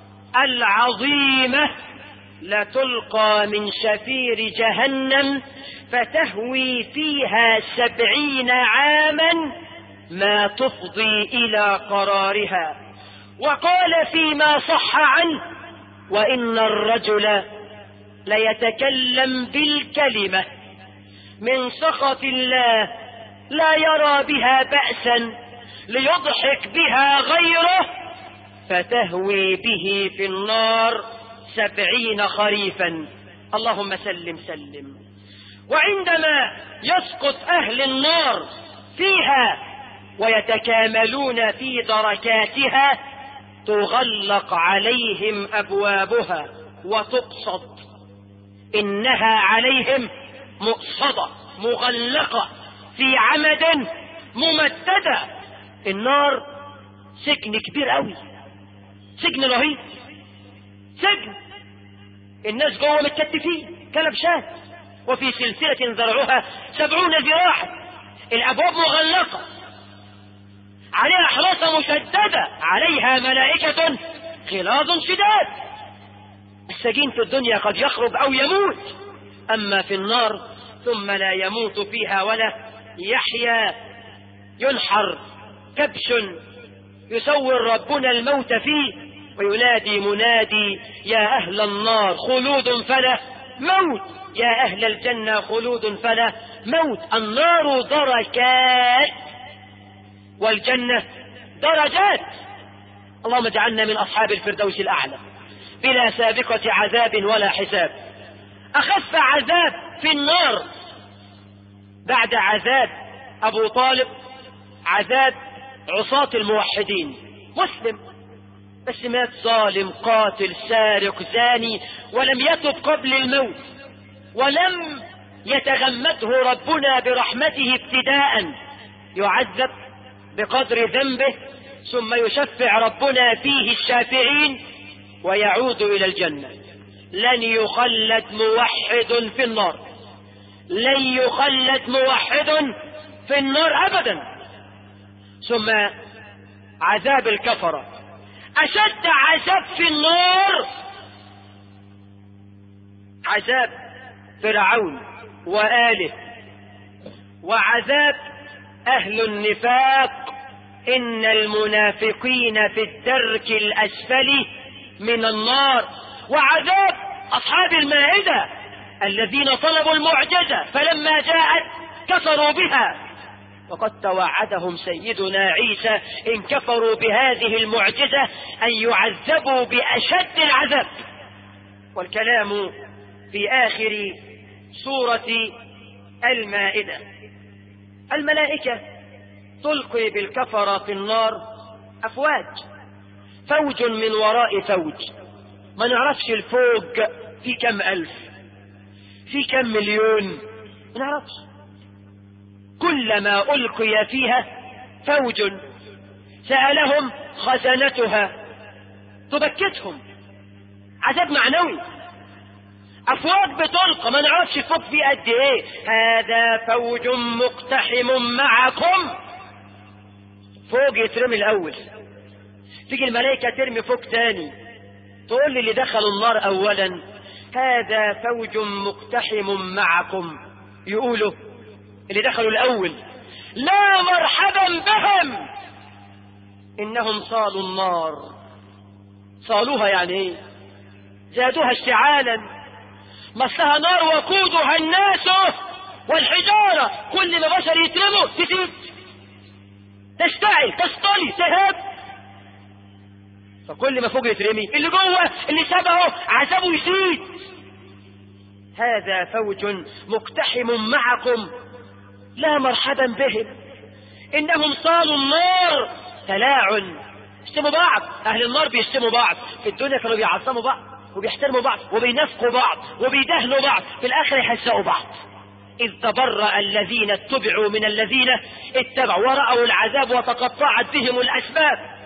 العظيمة لتلقى من شفير جهنم فتهوي فيها 70 عاما ما تفضي إلى قرارها. وقال فيما صح عنه: وإن الرجل ليتكلم بالكلمة من سخط الله لا يرى بها بأسا ليضحك بها غيره فتهوي به في النار 70 خريفا. اللهم سلم سلم. وعندما يسقط أهل النار فيها ويتكاملون في دركاتها تغلق عليهم أبوابها وتقصد، إنها عليهم مقصدة مغلقة في عمد ممددة. النار سجن كبير قوي، سجن رهيب، سجن الناس جوه متكتفين كلبشات، وفي سلسلة ذرعها 70 ذراعا، الأبواب مغلقة، عليها حراسة مشددة، عليها ملائكة غلاظ شداد. السجين في الدنيا قد يخرج أو يموت، أما في النار ثم لا يموت فيها ولا يحيا، ينحر كبش يسور ربنا الموت فيه وينادي منادي: يا أهل النار خلود فلا موت، يا أهل الجنة خلود فلا موت. النار دركات والجنة درجات. اللهم اجعلنا من أصحاب الفردوس الأعلى بلا سابقة عذاب ولا حساب. أخف عذاب في النار بعد عذاب أبو طالب عذاب عصاة الموحدين. مسلم بس مات ظالم قاتل سارق زاني ولم يتب قبل الموت، ولم يتغمده ربنا برحمته ابتداء، يعذب بقدر ذنبه ثم يشفع ربنا فيه الشافعين ويعود إلى الجنة. لن يخلد موحد في النار لن يخلد موحد في النار أبدا. ثم عذاب الكفرة، أشد عذاب في النار عذاب فرعون وآله، وعذاب أهل النفاق. إن المنافقين في الدرك الأسفل من النار. وعذاب أصحاب المائدة الذين طلبوا المعجزة فلما جاءت كفروا بها، وقد توعدهم سيدنا عيسى إن كفروا بهذه المعجزة أن يعذبوا بأشد العذاب. والكلام في آخر سورة المائدة. الملائكة تلقي بالكفرة في النار أفواج، فوج من وراء فوج، ما نعرفش الفوج في كم ألف، في كم مليون، ما نعرفش. كلما ألقي فيها فوج سألهم خزنتها تبكتهم، عذاب معنوي. أفواج بتلقى ما نعرفش فوق في قد إيه. هذا فوج مقتحم معكم، فوق يترمي الأول، تيجي الملائكة ترمي فوق تاني، تقول لي اللي دخلوا النار أولا هذا فوج مقتحم معكم، يقولوا اللي دخلوا الأول لا مرحبا بهم إنهم صالوا النار. صالوها يعني إيه؟ زادوها اشتعالا، مسها نار وقودها الناس والحجارة، كل ما بشر يترموا تزيد، تشتعل، تشتلي، تهاب. فكل ما فوق يترمي اللي جوه اللي سبقه عذابه يزيد. هذا فوج مقتحم معكم لا مرحبا بهم إنهم صالوا النار. تلاعن، يشتموا بعض، أهل النار بيشتموا بعض. في الدنيا كانوا بيعظموا بعض وبيحترموا بعض وبينافقوا بعض وبيدهنوا بعض، في الآخر يحزقوا بعض. إذ تبرأ الذين اتبعوا من الذين اتبعوا ورأوا العذاب وتقطعت بهم الأسباب.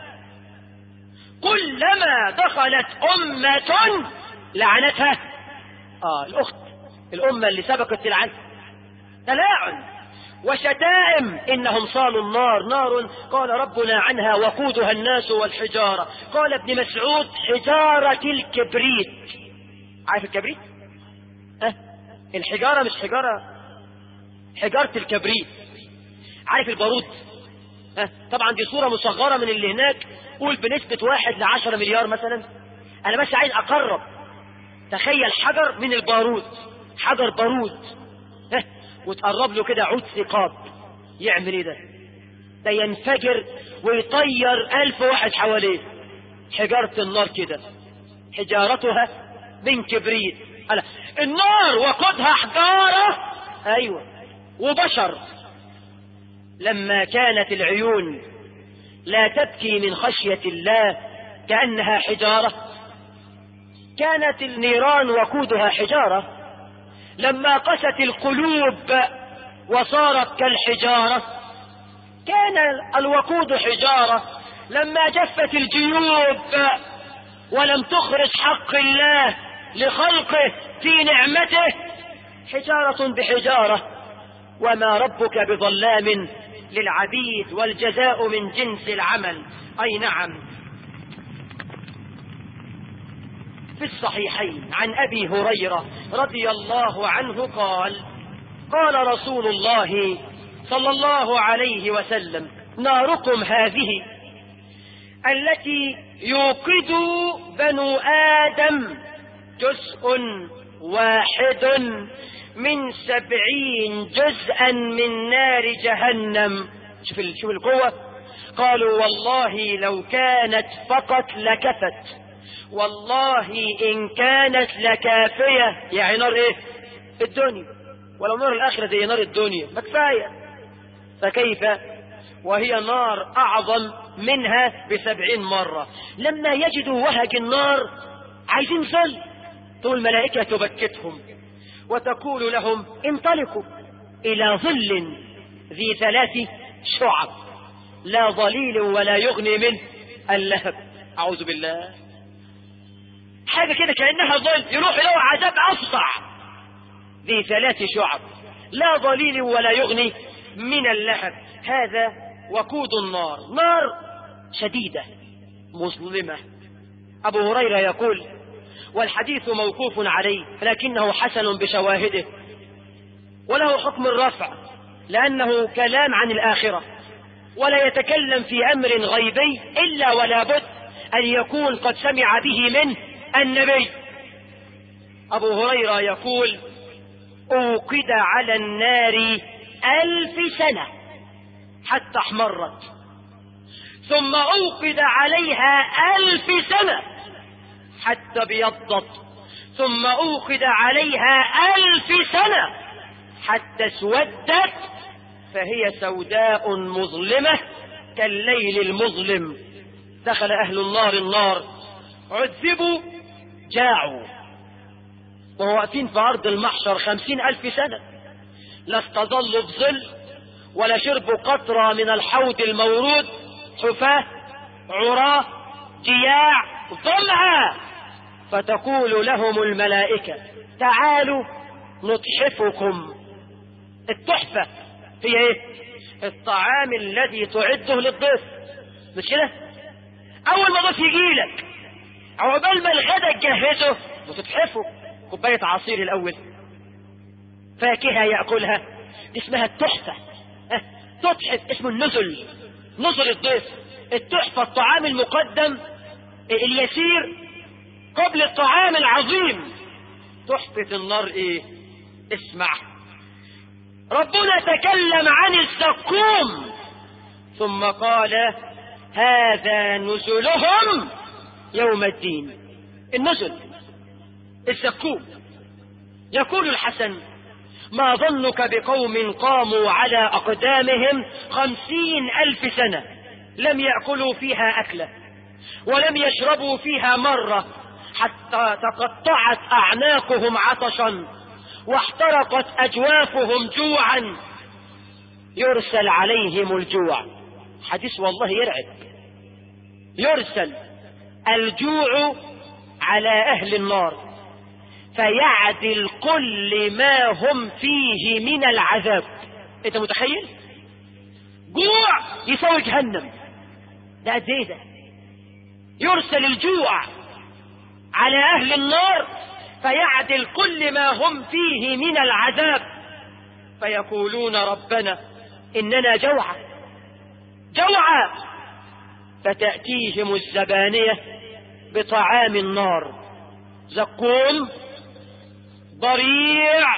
كلما دخلت أمة لعنتها الأخت، الأمة اللي سبقت تلعن. تلاعن وشتائم، إنهم صالوا النار. نار قال ربنا عنها وقودها الناس والحجارة. قال ابن مسعود حجارة الكبريت. عارف الكبريت؟ الحجارة مش حجارة الكبريت. عارف البارود؟ طبعا دي صورة مصغرة من اللي هناك، قول بنسبة 1 ل10 مليار مثلا. أنا بس عايز أقرب، تخيل حجر من البارود، حجر بارود، وتقرب له كده عود ثقاب، يعمل ايه ده ينفجر ويطير 1000 واحد حواليه. حجارة النار كده، حجارتها من كبريت. النار وقودها حجارة، ايوه، وبشر. لما كانت العيون لا تبكي من خشية الله كأنها حجارة، كانت النيران وقودها حجارة. لما قست القلوب وصارت كالحجارة كان الوقود حجارة. لما جفت الجيوب ولم تخرج حق الله لخلقه في نعمته حجارة بحجارة. وما ربك بظلام للعبيد والجزاء من جنس العمل. أي نعم. في الصحيحين عن أبي هريرة رضي الله عنه قال قال رسول الله صلى الله عليه وسلم ناركم هذه التي يوقد بنو آدم جزء واحد من 70 جزءا من نار جهنم. شوف القوة. قالوا والله لو كانت فقط لكفت، والله إن كانت لكافية. يعني نار ايه؟ الدنيا. ولو نار الآخرة زي نار الدنيا ما كفاية، فكيف وهي نار أعظم منها ب70 مرة. لما يجدوا وهج النار عايزين ظل، تقول الملائكة تبكتهم وتقول لهم انطلقوا إلى ظل ذي 3 شعب لا ظليل ولا يغني منه اللهب. أعوذ بالله. حاجة كده كأنها ظل، يروح له عذاب أفظع ذي 3 شعب. لا ظليل ولا يغني من اللهب. هذا وقود النار، نار شديدة مظلمة. أبو هريرة يقول، والحديث موقوف عليه لكنه حسن بشواهده، وله حكم الرفع لأنه كلام عن الآخرة، ولا يتكلم في أمر غيبي إلا ولا بد أن يكون قد سمع به من النبي. أبو هريرة يقول، أوقد على النار 1000 سنة حتى احمرت، ثم أوقد عليها 1000 سنة حتى ابيضت، ثم أوقد عليها 1000 سنة حتى اسودت، فهي سوداء مظلمة كالليل المظلم. دخل أهل النار عذبوا جاعوا، وهو واقفين في أرض المحشر 50,000 سنة، لا استظلوا بظل ولا شربوا قطرة من الحوض المورود، حفاة عراة جياع ظمأ، فتقول لهم الملائكة تعالوا نتحفكم. التحفة هي ايه؟ الطعام الذي تعده للضيف، مش كده؟ اول ما ضيف يجيلك عقبال ما الغدا تجهزه وتتحفه، كوباية عصير الاول، فاكهة يأكلها، دي اسمها التحفة. تتحف اسمه النزل، نزل الضيف. التحفة الطعام المقدم اليسير قبل الطعام العظيم. تحفة النار ايه؟ اسمع، ربنا تكلم عن الزقوم ثم قال هذا نزلهم يوم الدين. النزل الزقوم. يقول الحسن ما ظنك بقوم قاموا على أقدامهم 50,000 سنة لم يأكلوا فيها أكلة ولم يشربوا فيها مرة، حتى تقطعت أعناقهم عطشا واحترقت أجوافهم جوعا، يرسل عليهم الجوع. حديث والله يرعب. يرسل الجوع على أهل النار فيعدل كل ما هم فيه من العذاب. انت متخيل؟ جوع يساوي جهنم. ده قد ايه ده؟ يرسل الجوع على أهل النار فيعدل كل ما هم فيه من العذاب، فيقولون ربنا إننا جوعى جوعى، فتأتيهم الزبانية بطعام النار، زقوم، ضريع،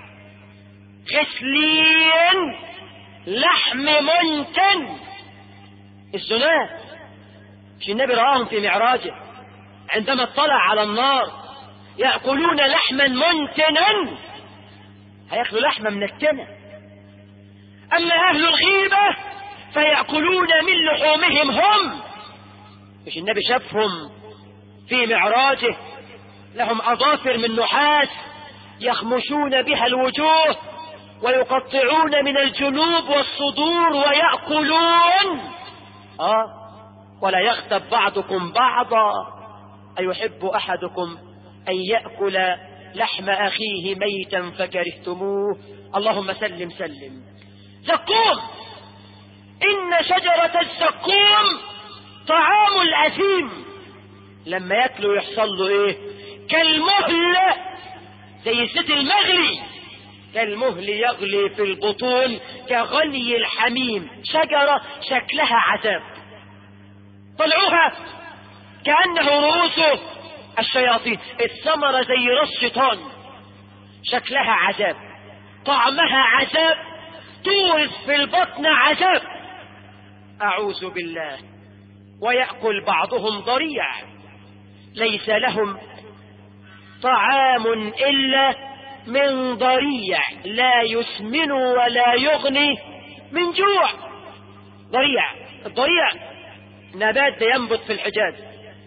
غسلين، لحم منتن. الزناة مش النبي رآهم في معراجه عندما اطلع على النار يأكلون لحما منتنا، هيأكلوا لحمة منتنة. أما أهل الغيبة فيأكلون من لحومهم هم. مش النبي شافهم في معراجه لهم أظافر من نحاس يخمشون بها الوجوه ويقطعون من الجنوب والصدور ويأكلون. ولا يغتب بعضكم بعضا، أيحب أحدكم أن يأكل لحم أخيه ميتا فكرهتموه. اللهم سلم سلم. زقوم، إن شجرة الزقوم طعام الأثيم. لما يأكلوا يحصل له إيه؟ كالمهل، زي الزيت المغلي، كالمهل يغلي في البطون كغلي الحميم. شجرة شكلها عذاب، طلعوها كأنه رؤوس الشياطين، الثمرة زي راس شيطان، شكلها عذاب، طعمها عذاب، تورث في البطن عذاب. أعوذ بالله. ويأكل بعضهم ضريع ليس لهم طعام إلا من ضريع لا يسمن ولا يغني من جوع. ضريع، الضريع نبات ينبت في الحجاز،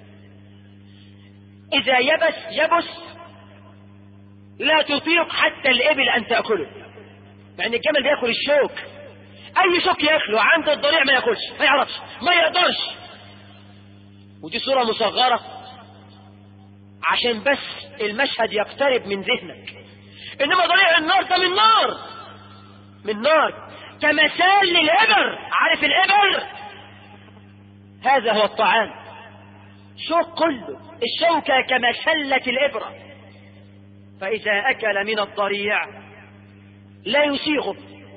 إذا يبس لا تطيق حتى الإبل أن تأكله. يعني الجمل بيأكل الشوك، أي شوك يأكله، عند الضريع ما يأكلش، ما يعرفش، ما يقدرش. ودي صورة مصغرة عشان بس المشهد يقترب من ذهنك. إنما ضريع النار ده من نار، من نار كمثال للإبر. عارف الإبر؟ هذا هو الطعام، شوك كله، الشوكة كمسلة الإبرة. فإذا أكل من الضريع لا يسيغه،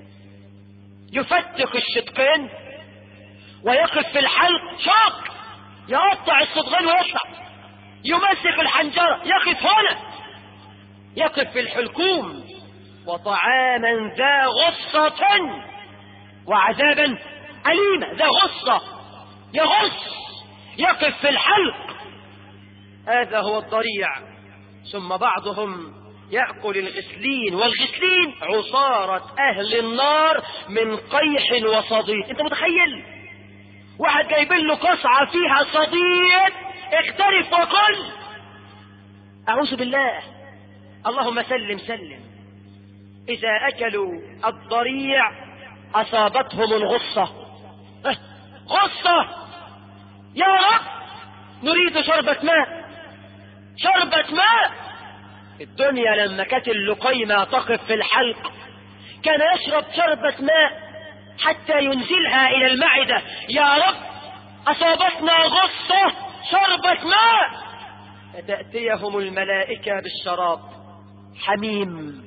يفتق الشدقين ويقف في الحلق شوك، يقطع الصدغين ويطلع، يمسك الحنجرة يقف هنا، يقف في الحلقوم. وطعاما ذا غصة وعذابا أليما. ذا غصة، يغص، يقف في الحلق. هذا هو الضريع. ثم بعضهم يأكل الغسلين، والغسلين عصارة أهل النار من قيح وصديد. انت متخيل واحد جايبين له قصعة فيها صديد، اغترف وكل. أعوذ بالله، اللهم سلم سلم. إذا أكلوا الضريع أصابتهم الغصة. غصة، يا رب نريد شربة ماء، شربة ماء. الدنيا لما كانت اللقيمة تقف في الحلق كان يشرب شربة ماء حتى ينزلها إلى المعدة. يا رب أصابتنا غصة، شربة ماء. فتأتيهم الملائكة بالشراب، حميم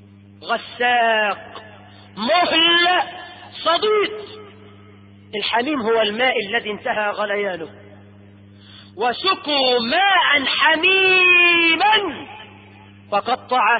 غساق مهل صديد. الحميم هو الماء الذي انتهى غليانه. وسقوا ماء حميما فقطع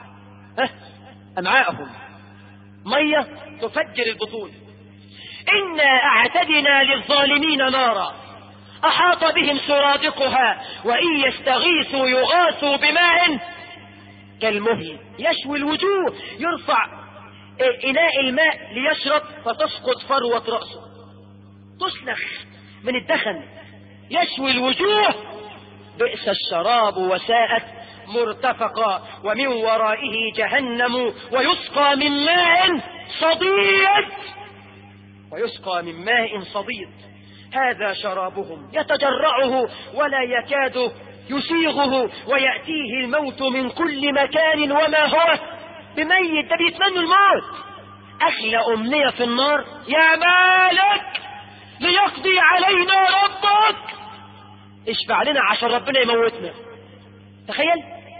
أمعاءهم، مية تفجر البطون. إنا أعتدنا للظالمين نارا أحاط بهم سرادقها وإن يستغيثوا يغاثوا بماء كالمهل يشوي الوجوه. يرفع إناء الماء ليشرب فتسقط فروة رأسه، تسلخ من الدخن، يشوي الوجوه. بئس الشراب وساءت مرتفقا ومن ورائه جهنم ويسقى من ماء صديد، ويسقى من ماء صديد. هذا شرابهم يتجرعه ولا يكاد يسيغه ويأتيه الموت من كل مكان وما هو بميت. ده بيتمنوا الموت. أخلى أمنية في النار، يا مالك ليقضي علينا ربك، اشفع لنا عشان ربنا يموتنا. تخيل،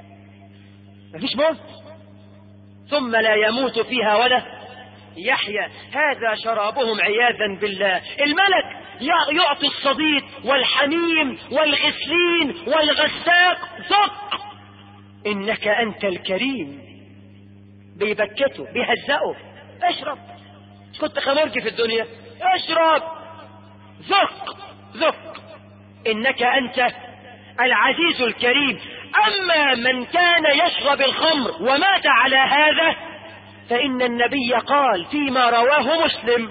مفيش موت، ثم لا يموت فيها ولا يحيى. هذا شرابهم عياذا بالله. الملك يعطي الصديد والحميم والغسلين والغساق، ذق إنك أنت الكريم. بيبكته، بيهزقه، اشرب. كنت خمرجي في الدنيا، اشرب، ذق ذق إنك أنت العزيز الكريم. أما من كان يشرب الخمر ومات على هذا فإن النبي قال فيما رواه مسلم: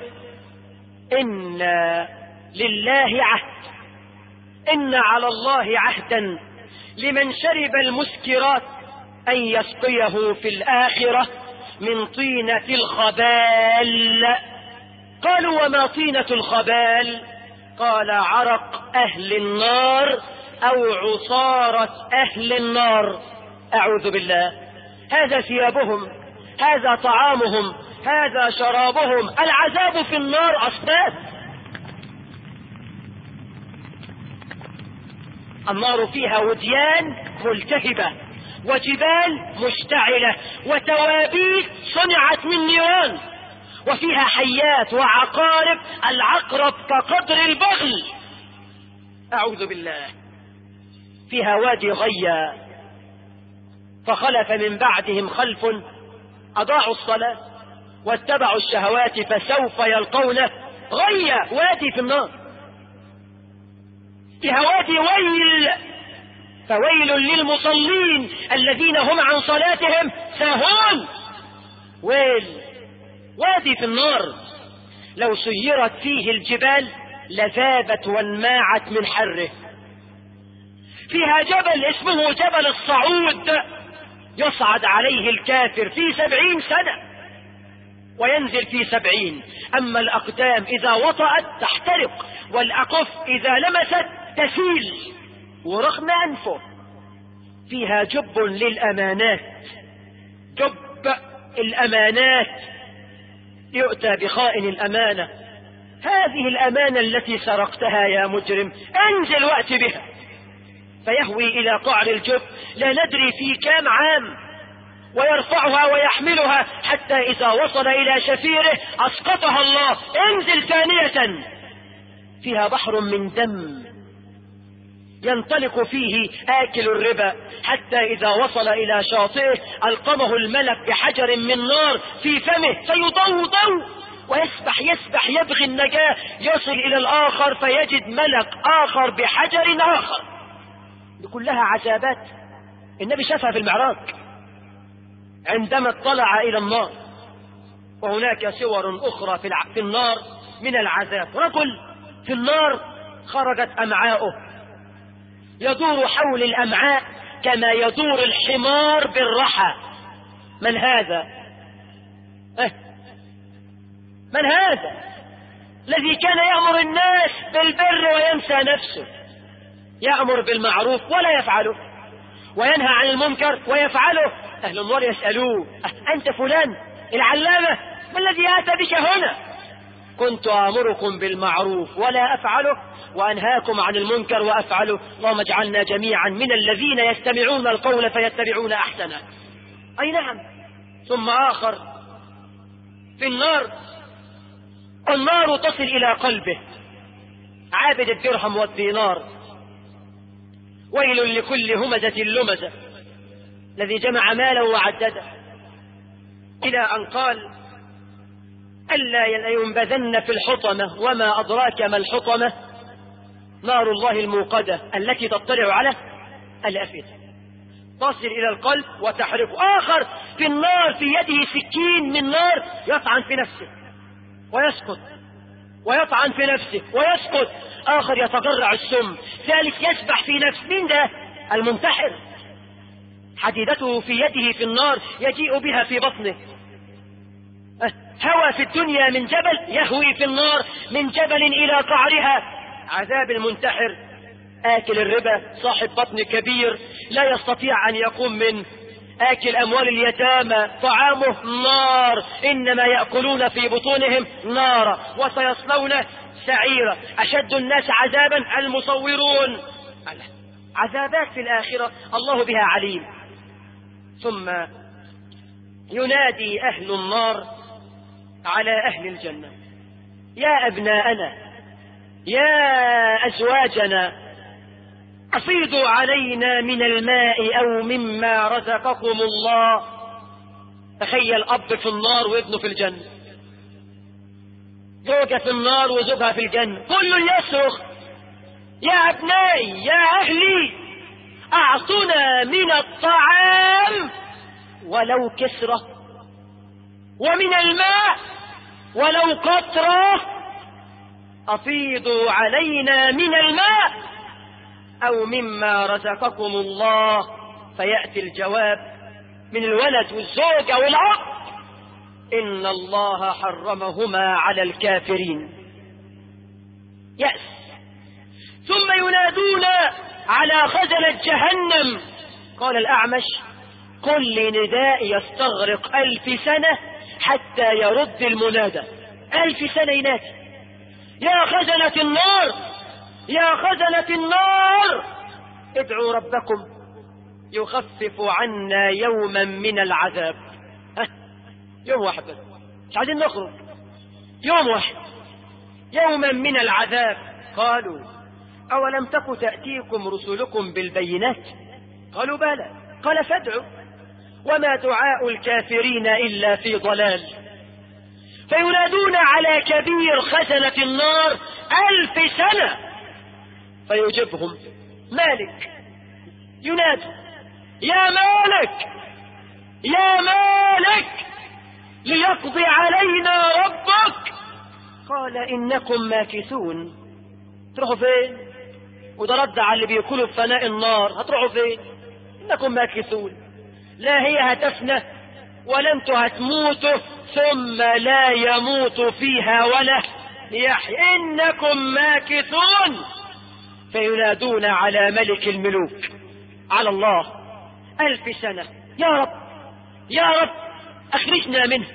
إن لله عهد، إن على الله عهدا لمن شرب المسكرات أن يسقيه في الآخرة من طينة الخبال. قالوا وما طينة الخبال؟ قال عرق أهل النار أو عصارة أهل النار. أعوذ بالله. هذا ثيابهم، هذا طعامهم، هذا شرابهم. العذاب في النار أصناف. النار فيها وديان ملتهبة وجبال مشتعلة وتوابيت صنعت من نيران، وفيها حيات وعقارب، العقرب كقدر البغل. أعوذ بالله. فيها وادي غيا، فخلف من بعدهم خلف أضاعوا الصلاة واتبعوا الشهوات فسوف يلقون غيا. وادي في النار، فيها وادي ويل، فويل للمصلين الذين هم عن صلاتهم ساهون. ويل، وادي في النار لو سيرت فيه الجبال لذابت وانماعت من حره. فيها جبل اسمه جبل الصعود، يصعد عليه الكافر في 70 سنة وينزل في 70. أما الأقدام إذا وطأت تحترق، والأكف إذا لمست تسيل ورغم أنفه. فيها جب للأمانات، جب الأمانات يؤتى بخائن الأمانة. هذه الأمانة التي سرقتها يا مجرم، انزل وأت بها. فيهوي إلى قعر الجب لا ندري في كام عام، ويرفعها ويحملها حتى إذا وصل إلى شفيره أسقطها الله. انزل ثانية، فيها بحر من دم ينطلق فيه آكل الربا، حتى إذا وصل إلى شاطئه ألقمه الملك بحجر من نار في فمه فيضوضو ويسبح يسبح يبغي النجاة، يصل إلى الآخر فيجد ملك آخر بحجر آخر. دي كلها عذابات النبي شافها في المعراج عندما اطلع إلى النار. وهناك صور أخرى في النار من العذاب. رجل في النار خرجت أمعاؤه، يدور حول الأمعاء كما يدور الحمار بالرحى. من هذا؟ من هذا الذي كان يأمر الناس بالبر وينسى نفسه؟ يأمر بالمعروف ولا يفعله، وينهى عن المنكر ويفعله. أهل النار يسألوه: أنت فلان العلامة، ما الذي أتى بك هنا؟ كنت آمركم بالمعروف ولا أفعله، وأنهاكم عن المنكر وأفعله. اللهم اجعلنا جميعا من الذين يستمعون القول فيتبعون أحسنه. أي نعم. ثم آخر في النار تصل إلى قلبه، عابد الدرهم والدينار. ويل لكل همزة لمزة الذي جمع ماله وعدده، إلى أن قال: ألا ينبذن في الحطمة. وما أدراك ما الحطمة؟ نار الله الموقدة التي تطلع على الأفئدة، تصل إلى القلب وتحرقه. آخر في النار في يده سكين من نار يطعن في نفسه ويسقط، ويطعن في نفسه ويسقط. آخر يتجرع السم، ثالث يسبح في نفسه. من ده؟ المنتحر. حديدته في يده في النار يجيء بها في بطنه. هوى في الدنيا من جبل، يهوي في النار من جبل إلى قعرها. عذاب المنتحر. آكل الربا صاحب بطن كبير لا يستطيع أن يقوم منه. آكل أموال اليتامى طعامه نار، إنما يأكلون في بطونهم نارا وسيصلون سعيرا. أشد الناس عذابا المصورون. عذابات في الآخرة الله بها عليم. ثم ينادي أهل النار على أهل الجنة: يا أبناءنا، يا أزواجنا، أفيضوا علينا من الماء أو مما رزقكم الله. تخيل أب في النار وابنه في الجنة، زوجة في النار وزوجها في الجنة، كل يصرخ: يا أبنائي، يا أهلي، أعطونا من الطعام ولو كسرة، ومن الماء ولو قطرة. أفيضوا علينا من الماء أو مما رزقكم الله. فيأتي الجواب من الولد والزوجة والأب: إن الله حرمهما على الكافرين. يأس. ثم ينادون على خزنة جهنم. قال الأعمش: كل نداء يستغرق 1000 سنة حتى يرد المنادى. 1000 سنة ينادي: يا خزنة النار، يا خزنة النار، ادعوا ربكم يخفف عنا يوما من العذاب. يوم واحد بس، مش عايزين نخرج، يوم واحد، يوما من العذاب. قالوا: أولم تك تأتيكم رسلكم بالبينات؟ قالوا: بلى. قال: فادعوا، وما دعاء الكافرين إلا في ضلال. فينادون على كبير خزنة النار 1000 سنة فيجيبهم مالك. ينادي: يا مالك، يا مالك، ليقضي علينا ربك. قال: إنكم ماكثون. تروحوا فين؟ وده رد على اللي بيقولوا بفناء النار: هتروحوا فين؟ إنكم ماكثون. لا هي هتفنى ولا انتوا هتموتوا، ثم لا يموت فيها ولا يحيى، إنكم ماكثون. فينادون على ملك الملوك، على الله: 1000 سنة، يا رب، يا رب، أخرجنا منه.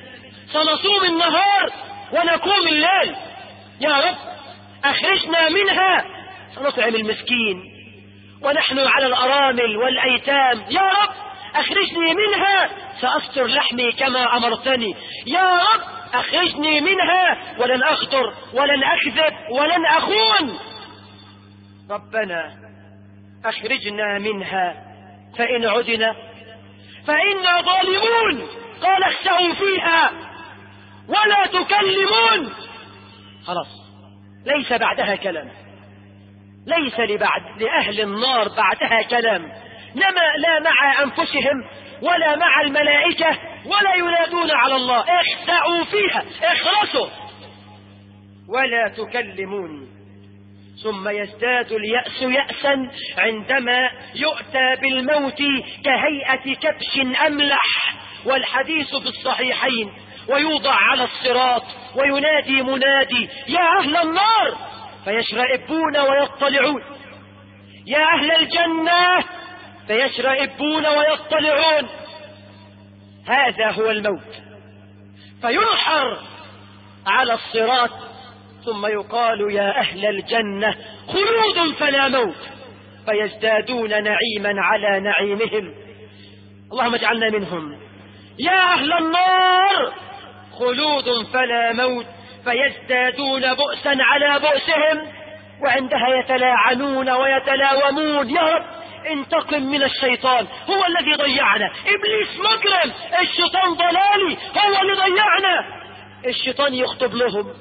سنصوم النهار ونقوم الليل. يا رب أخرجنا منها، سنطعم المسكين ونحن على الأرامل والأيتام. يا رب أخرجني منها، سأستر لحمي كما أمرتني. يا رب أخرجني منها، ولن أخطر ولن أكذب ولن أخون. ربنا أخرجنا منها فإن عدنا فإنا ظالمون. قال اخسئوا فيها ولا تكلمون. خلاص ليس بعدها كلام، ليس لأهل النار بعدها كلام، لا مع أنفسهم ولا مع الملائكة، ولا ينادون على الله. اخسئوا فيها، اخرسوا ولا تكلمون. ثم يزداد اليأس يأسا عندما يؤتى بالموت كهيئة كبش أملح، والحديث في الصحيحين، ويوضع على الصراط وينادي منادي: يا أهل النار، فيشرئبون ويطلعون. يا أهل الجنة، فيشرئبون ويطلعون. هذا هو الموت. فينحر على الصراط، ثم يقال: يا أهل الجنة خلود فلا موت، فيزدادون نعيما على نعيمهم. اللهم اجعلنا منهم. يا أهل النار خلود فلا موت، فيزدادون بؤسا على بؤسهم، وعندها يتلاعنون ويتلاومون: يا رب انتقم من الشيطان، هو الذي ضيعنا. إبليس مجرم، الشيطان ضلالي، هو اللي ضيعنا. الشيطان يخطب لهم.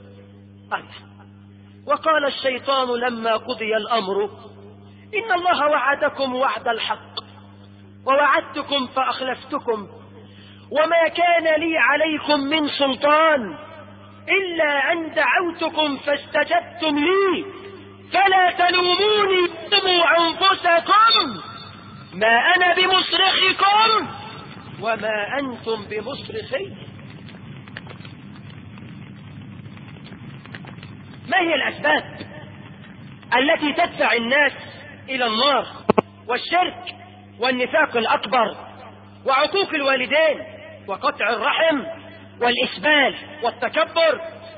وقال الشيطان لما قضي الأمر: إن الله وعدكم وعد الحق، ووعدتكم فأخلفتكم، وما كان لي عليكم من سلطان إلا أن دعوتكم فاستجبتم لي، فلا تلوموني لوموا أنفسكم، ما أنا بمصرخكم وما أنتم بمصرخي. ما هي الأسباب التي تدفع الناس إلى النار؟ والشرك والنفاق الأكبر وعقوق الوالدين وقطع الرحم والإسبال والتكبر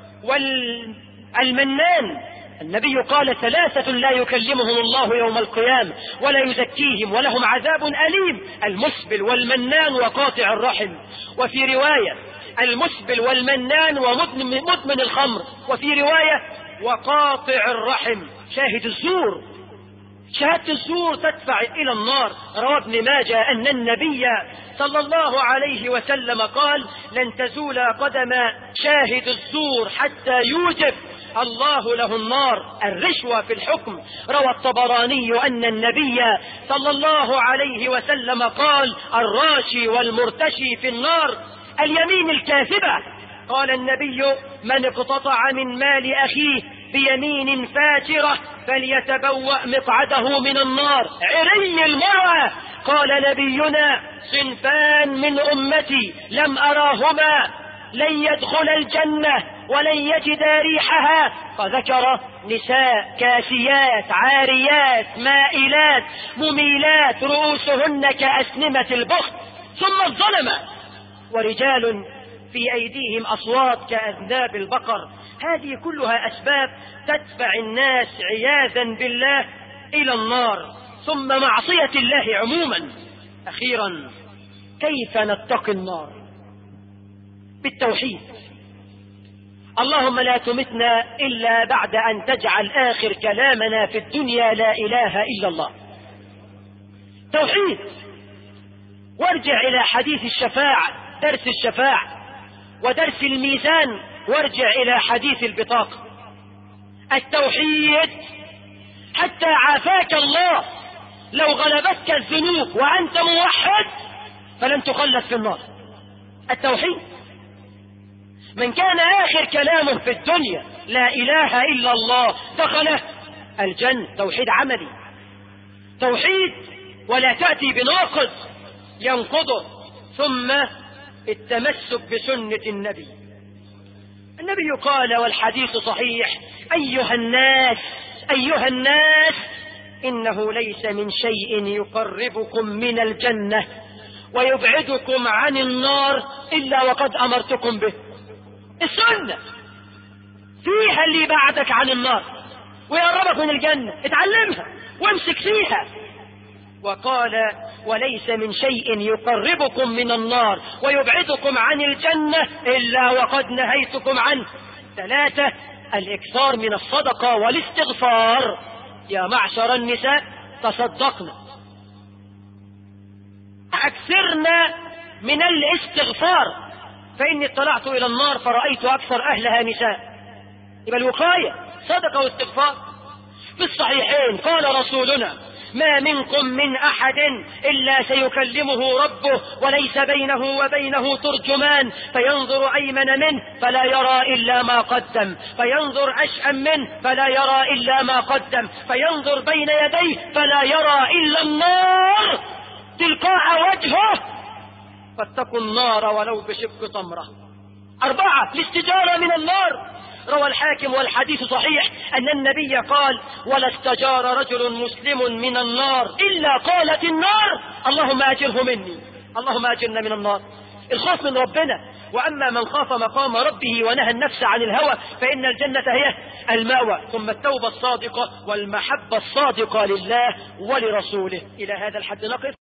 والمنان. النبي قال: ثلاثة لا يكلمهم الله يوم القيامة ولا يزكيهم ولهم عذاب أليم: المسبل والمنان وقاطع الرحم. وفي رواية: المسبل والمنان ومدمن الخمر. وفي رواية: وقاطع الرحم. شاهد الزور، شهادة الزور تدفع إلى النار. روى ابن ماجه أن النبي صلى الله عليه وسلم قال: لن تزول قدم شاهد الزور حتى يوجب الله له النار. الرشوة في الحكم. روى الطبراني أن النبي صلى الله عليه وسلم قال: الراشي والمرتشي في النار. اليمين الكاذبة. قال النبي: من اقتطع من مال أخيه بيمين فاجرة فليتبوأ مقعده من النار. عري المرأة. قال نبينا: صنفان من أمتي لم أراهما لن يدخل الجنة ولن يجدا ريحها، فذكر نساء كاسيات عاريات مائلات مميلات رؤوسهن كأسنمة البخت. ثم الظلمة، ورجال في أيديهم أصوات كأذناب البقر. هذه كلها أسباب تدفع الناس عياذا بالله إلى النار. ثم معصية الله عموما. أخيرا، كيف نتقي النار؟ بالتوحيد. اللهم لا تمتنا إلا بعد أن تجعل آخر كلامنا في الدنيا لا إله إلا الله. توحيد. وارجع إلى حديث الشفاعة، درس الشفاعة ودرس الميزان، وارجع إلى حديث البطاقة. التوحيد حتى عافاك الله. لو غلبتك الذنوب وأنت موحد فلن تخلد في النار. التوحيد. من كان آخر كلامه في الدنيا لا إله إلا الله دخل الجنة. توحيد عملي، توحيد ولا تأتي بناقض ينقضه. ثم التمسك بسنة النبي. النبي قال والحديث صحيح: أيها الناس إنه ليس من شيء يقربكم من الجنة ويبعدكم عن النار إلا وقد أمرتكم به. السنة فيها اللي يبعدك عن النار ويقربك من الجنة، اتعلمها وامسك فيها. وقال وليس من شيء يقربكم من النار ويبعدكم عن الجنة إلا وقد نهيتكم عنه. 3 الإكثار من الصدقة والاستغفار. يا معشر النساء تصدقنا، أكثرنا من الاستغفار، فإني اطلعت إلى النار فرأيت أكثر أهلها نساء. يبقى الوقاية صدقة واستغفار. في الصحيحين قال رسولنا ما منكم من أحد إلا سيكلمه ربه وليس بينه وبينه ترجمان، فينظر أيمن منه فلا يرى إلا ما قدم، فينظر أشأم منه فلا يرى إلا ما قدم، فينظر بين يديه فلا يرى إلا النار تلقاء وجهه، فاتقوا النار ولو بشق تمرة. 4 الاستجارة من النار. روى الحاكم والحديث صحيح أن النبي قال ولا استجار رجل مسلم من النار إلا قالت النار اللهم أجره مني، اللهم أجرنا من النار. الخوف من ربنا. وأما من خاف مقام ربه ونهى النفس عن الهوى فإن الجنة هي المأوى. ثم التوبة الصادقة والمحبة الصادقة لله ولرسوله. إلى هذا الحد نقف.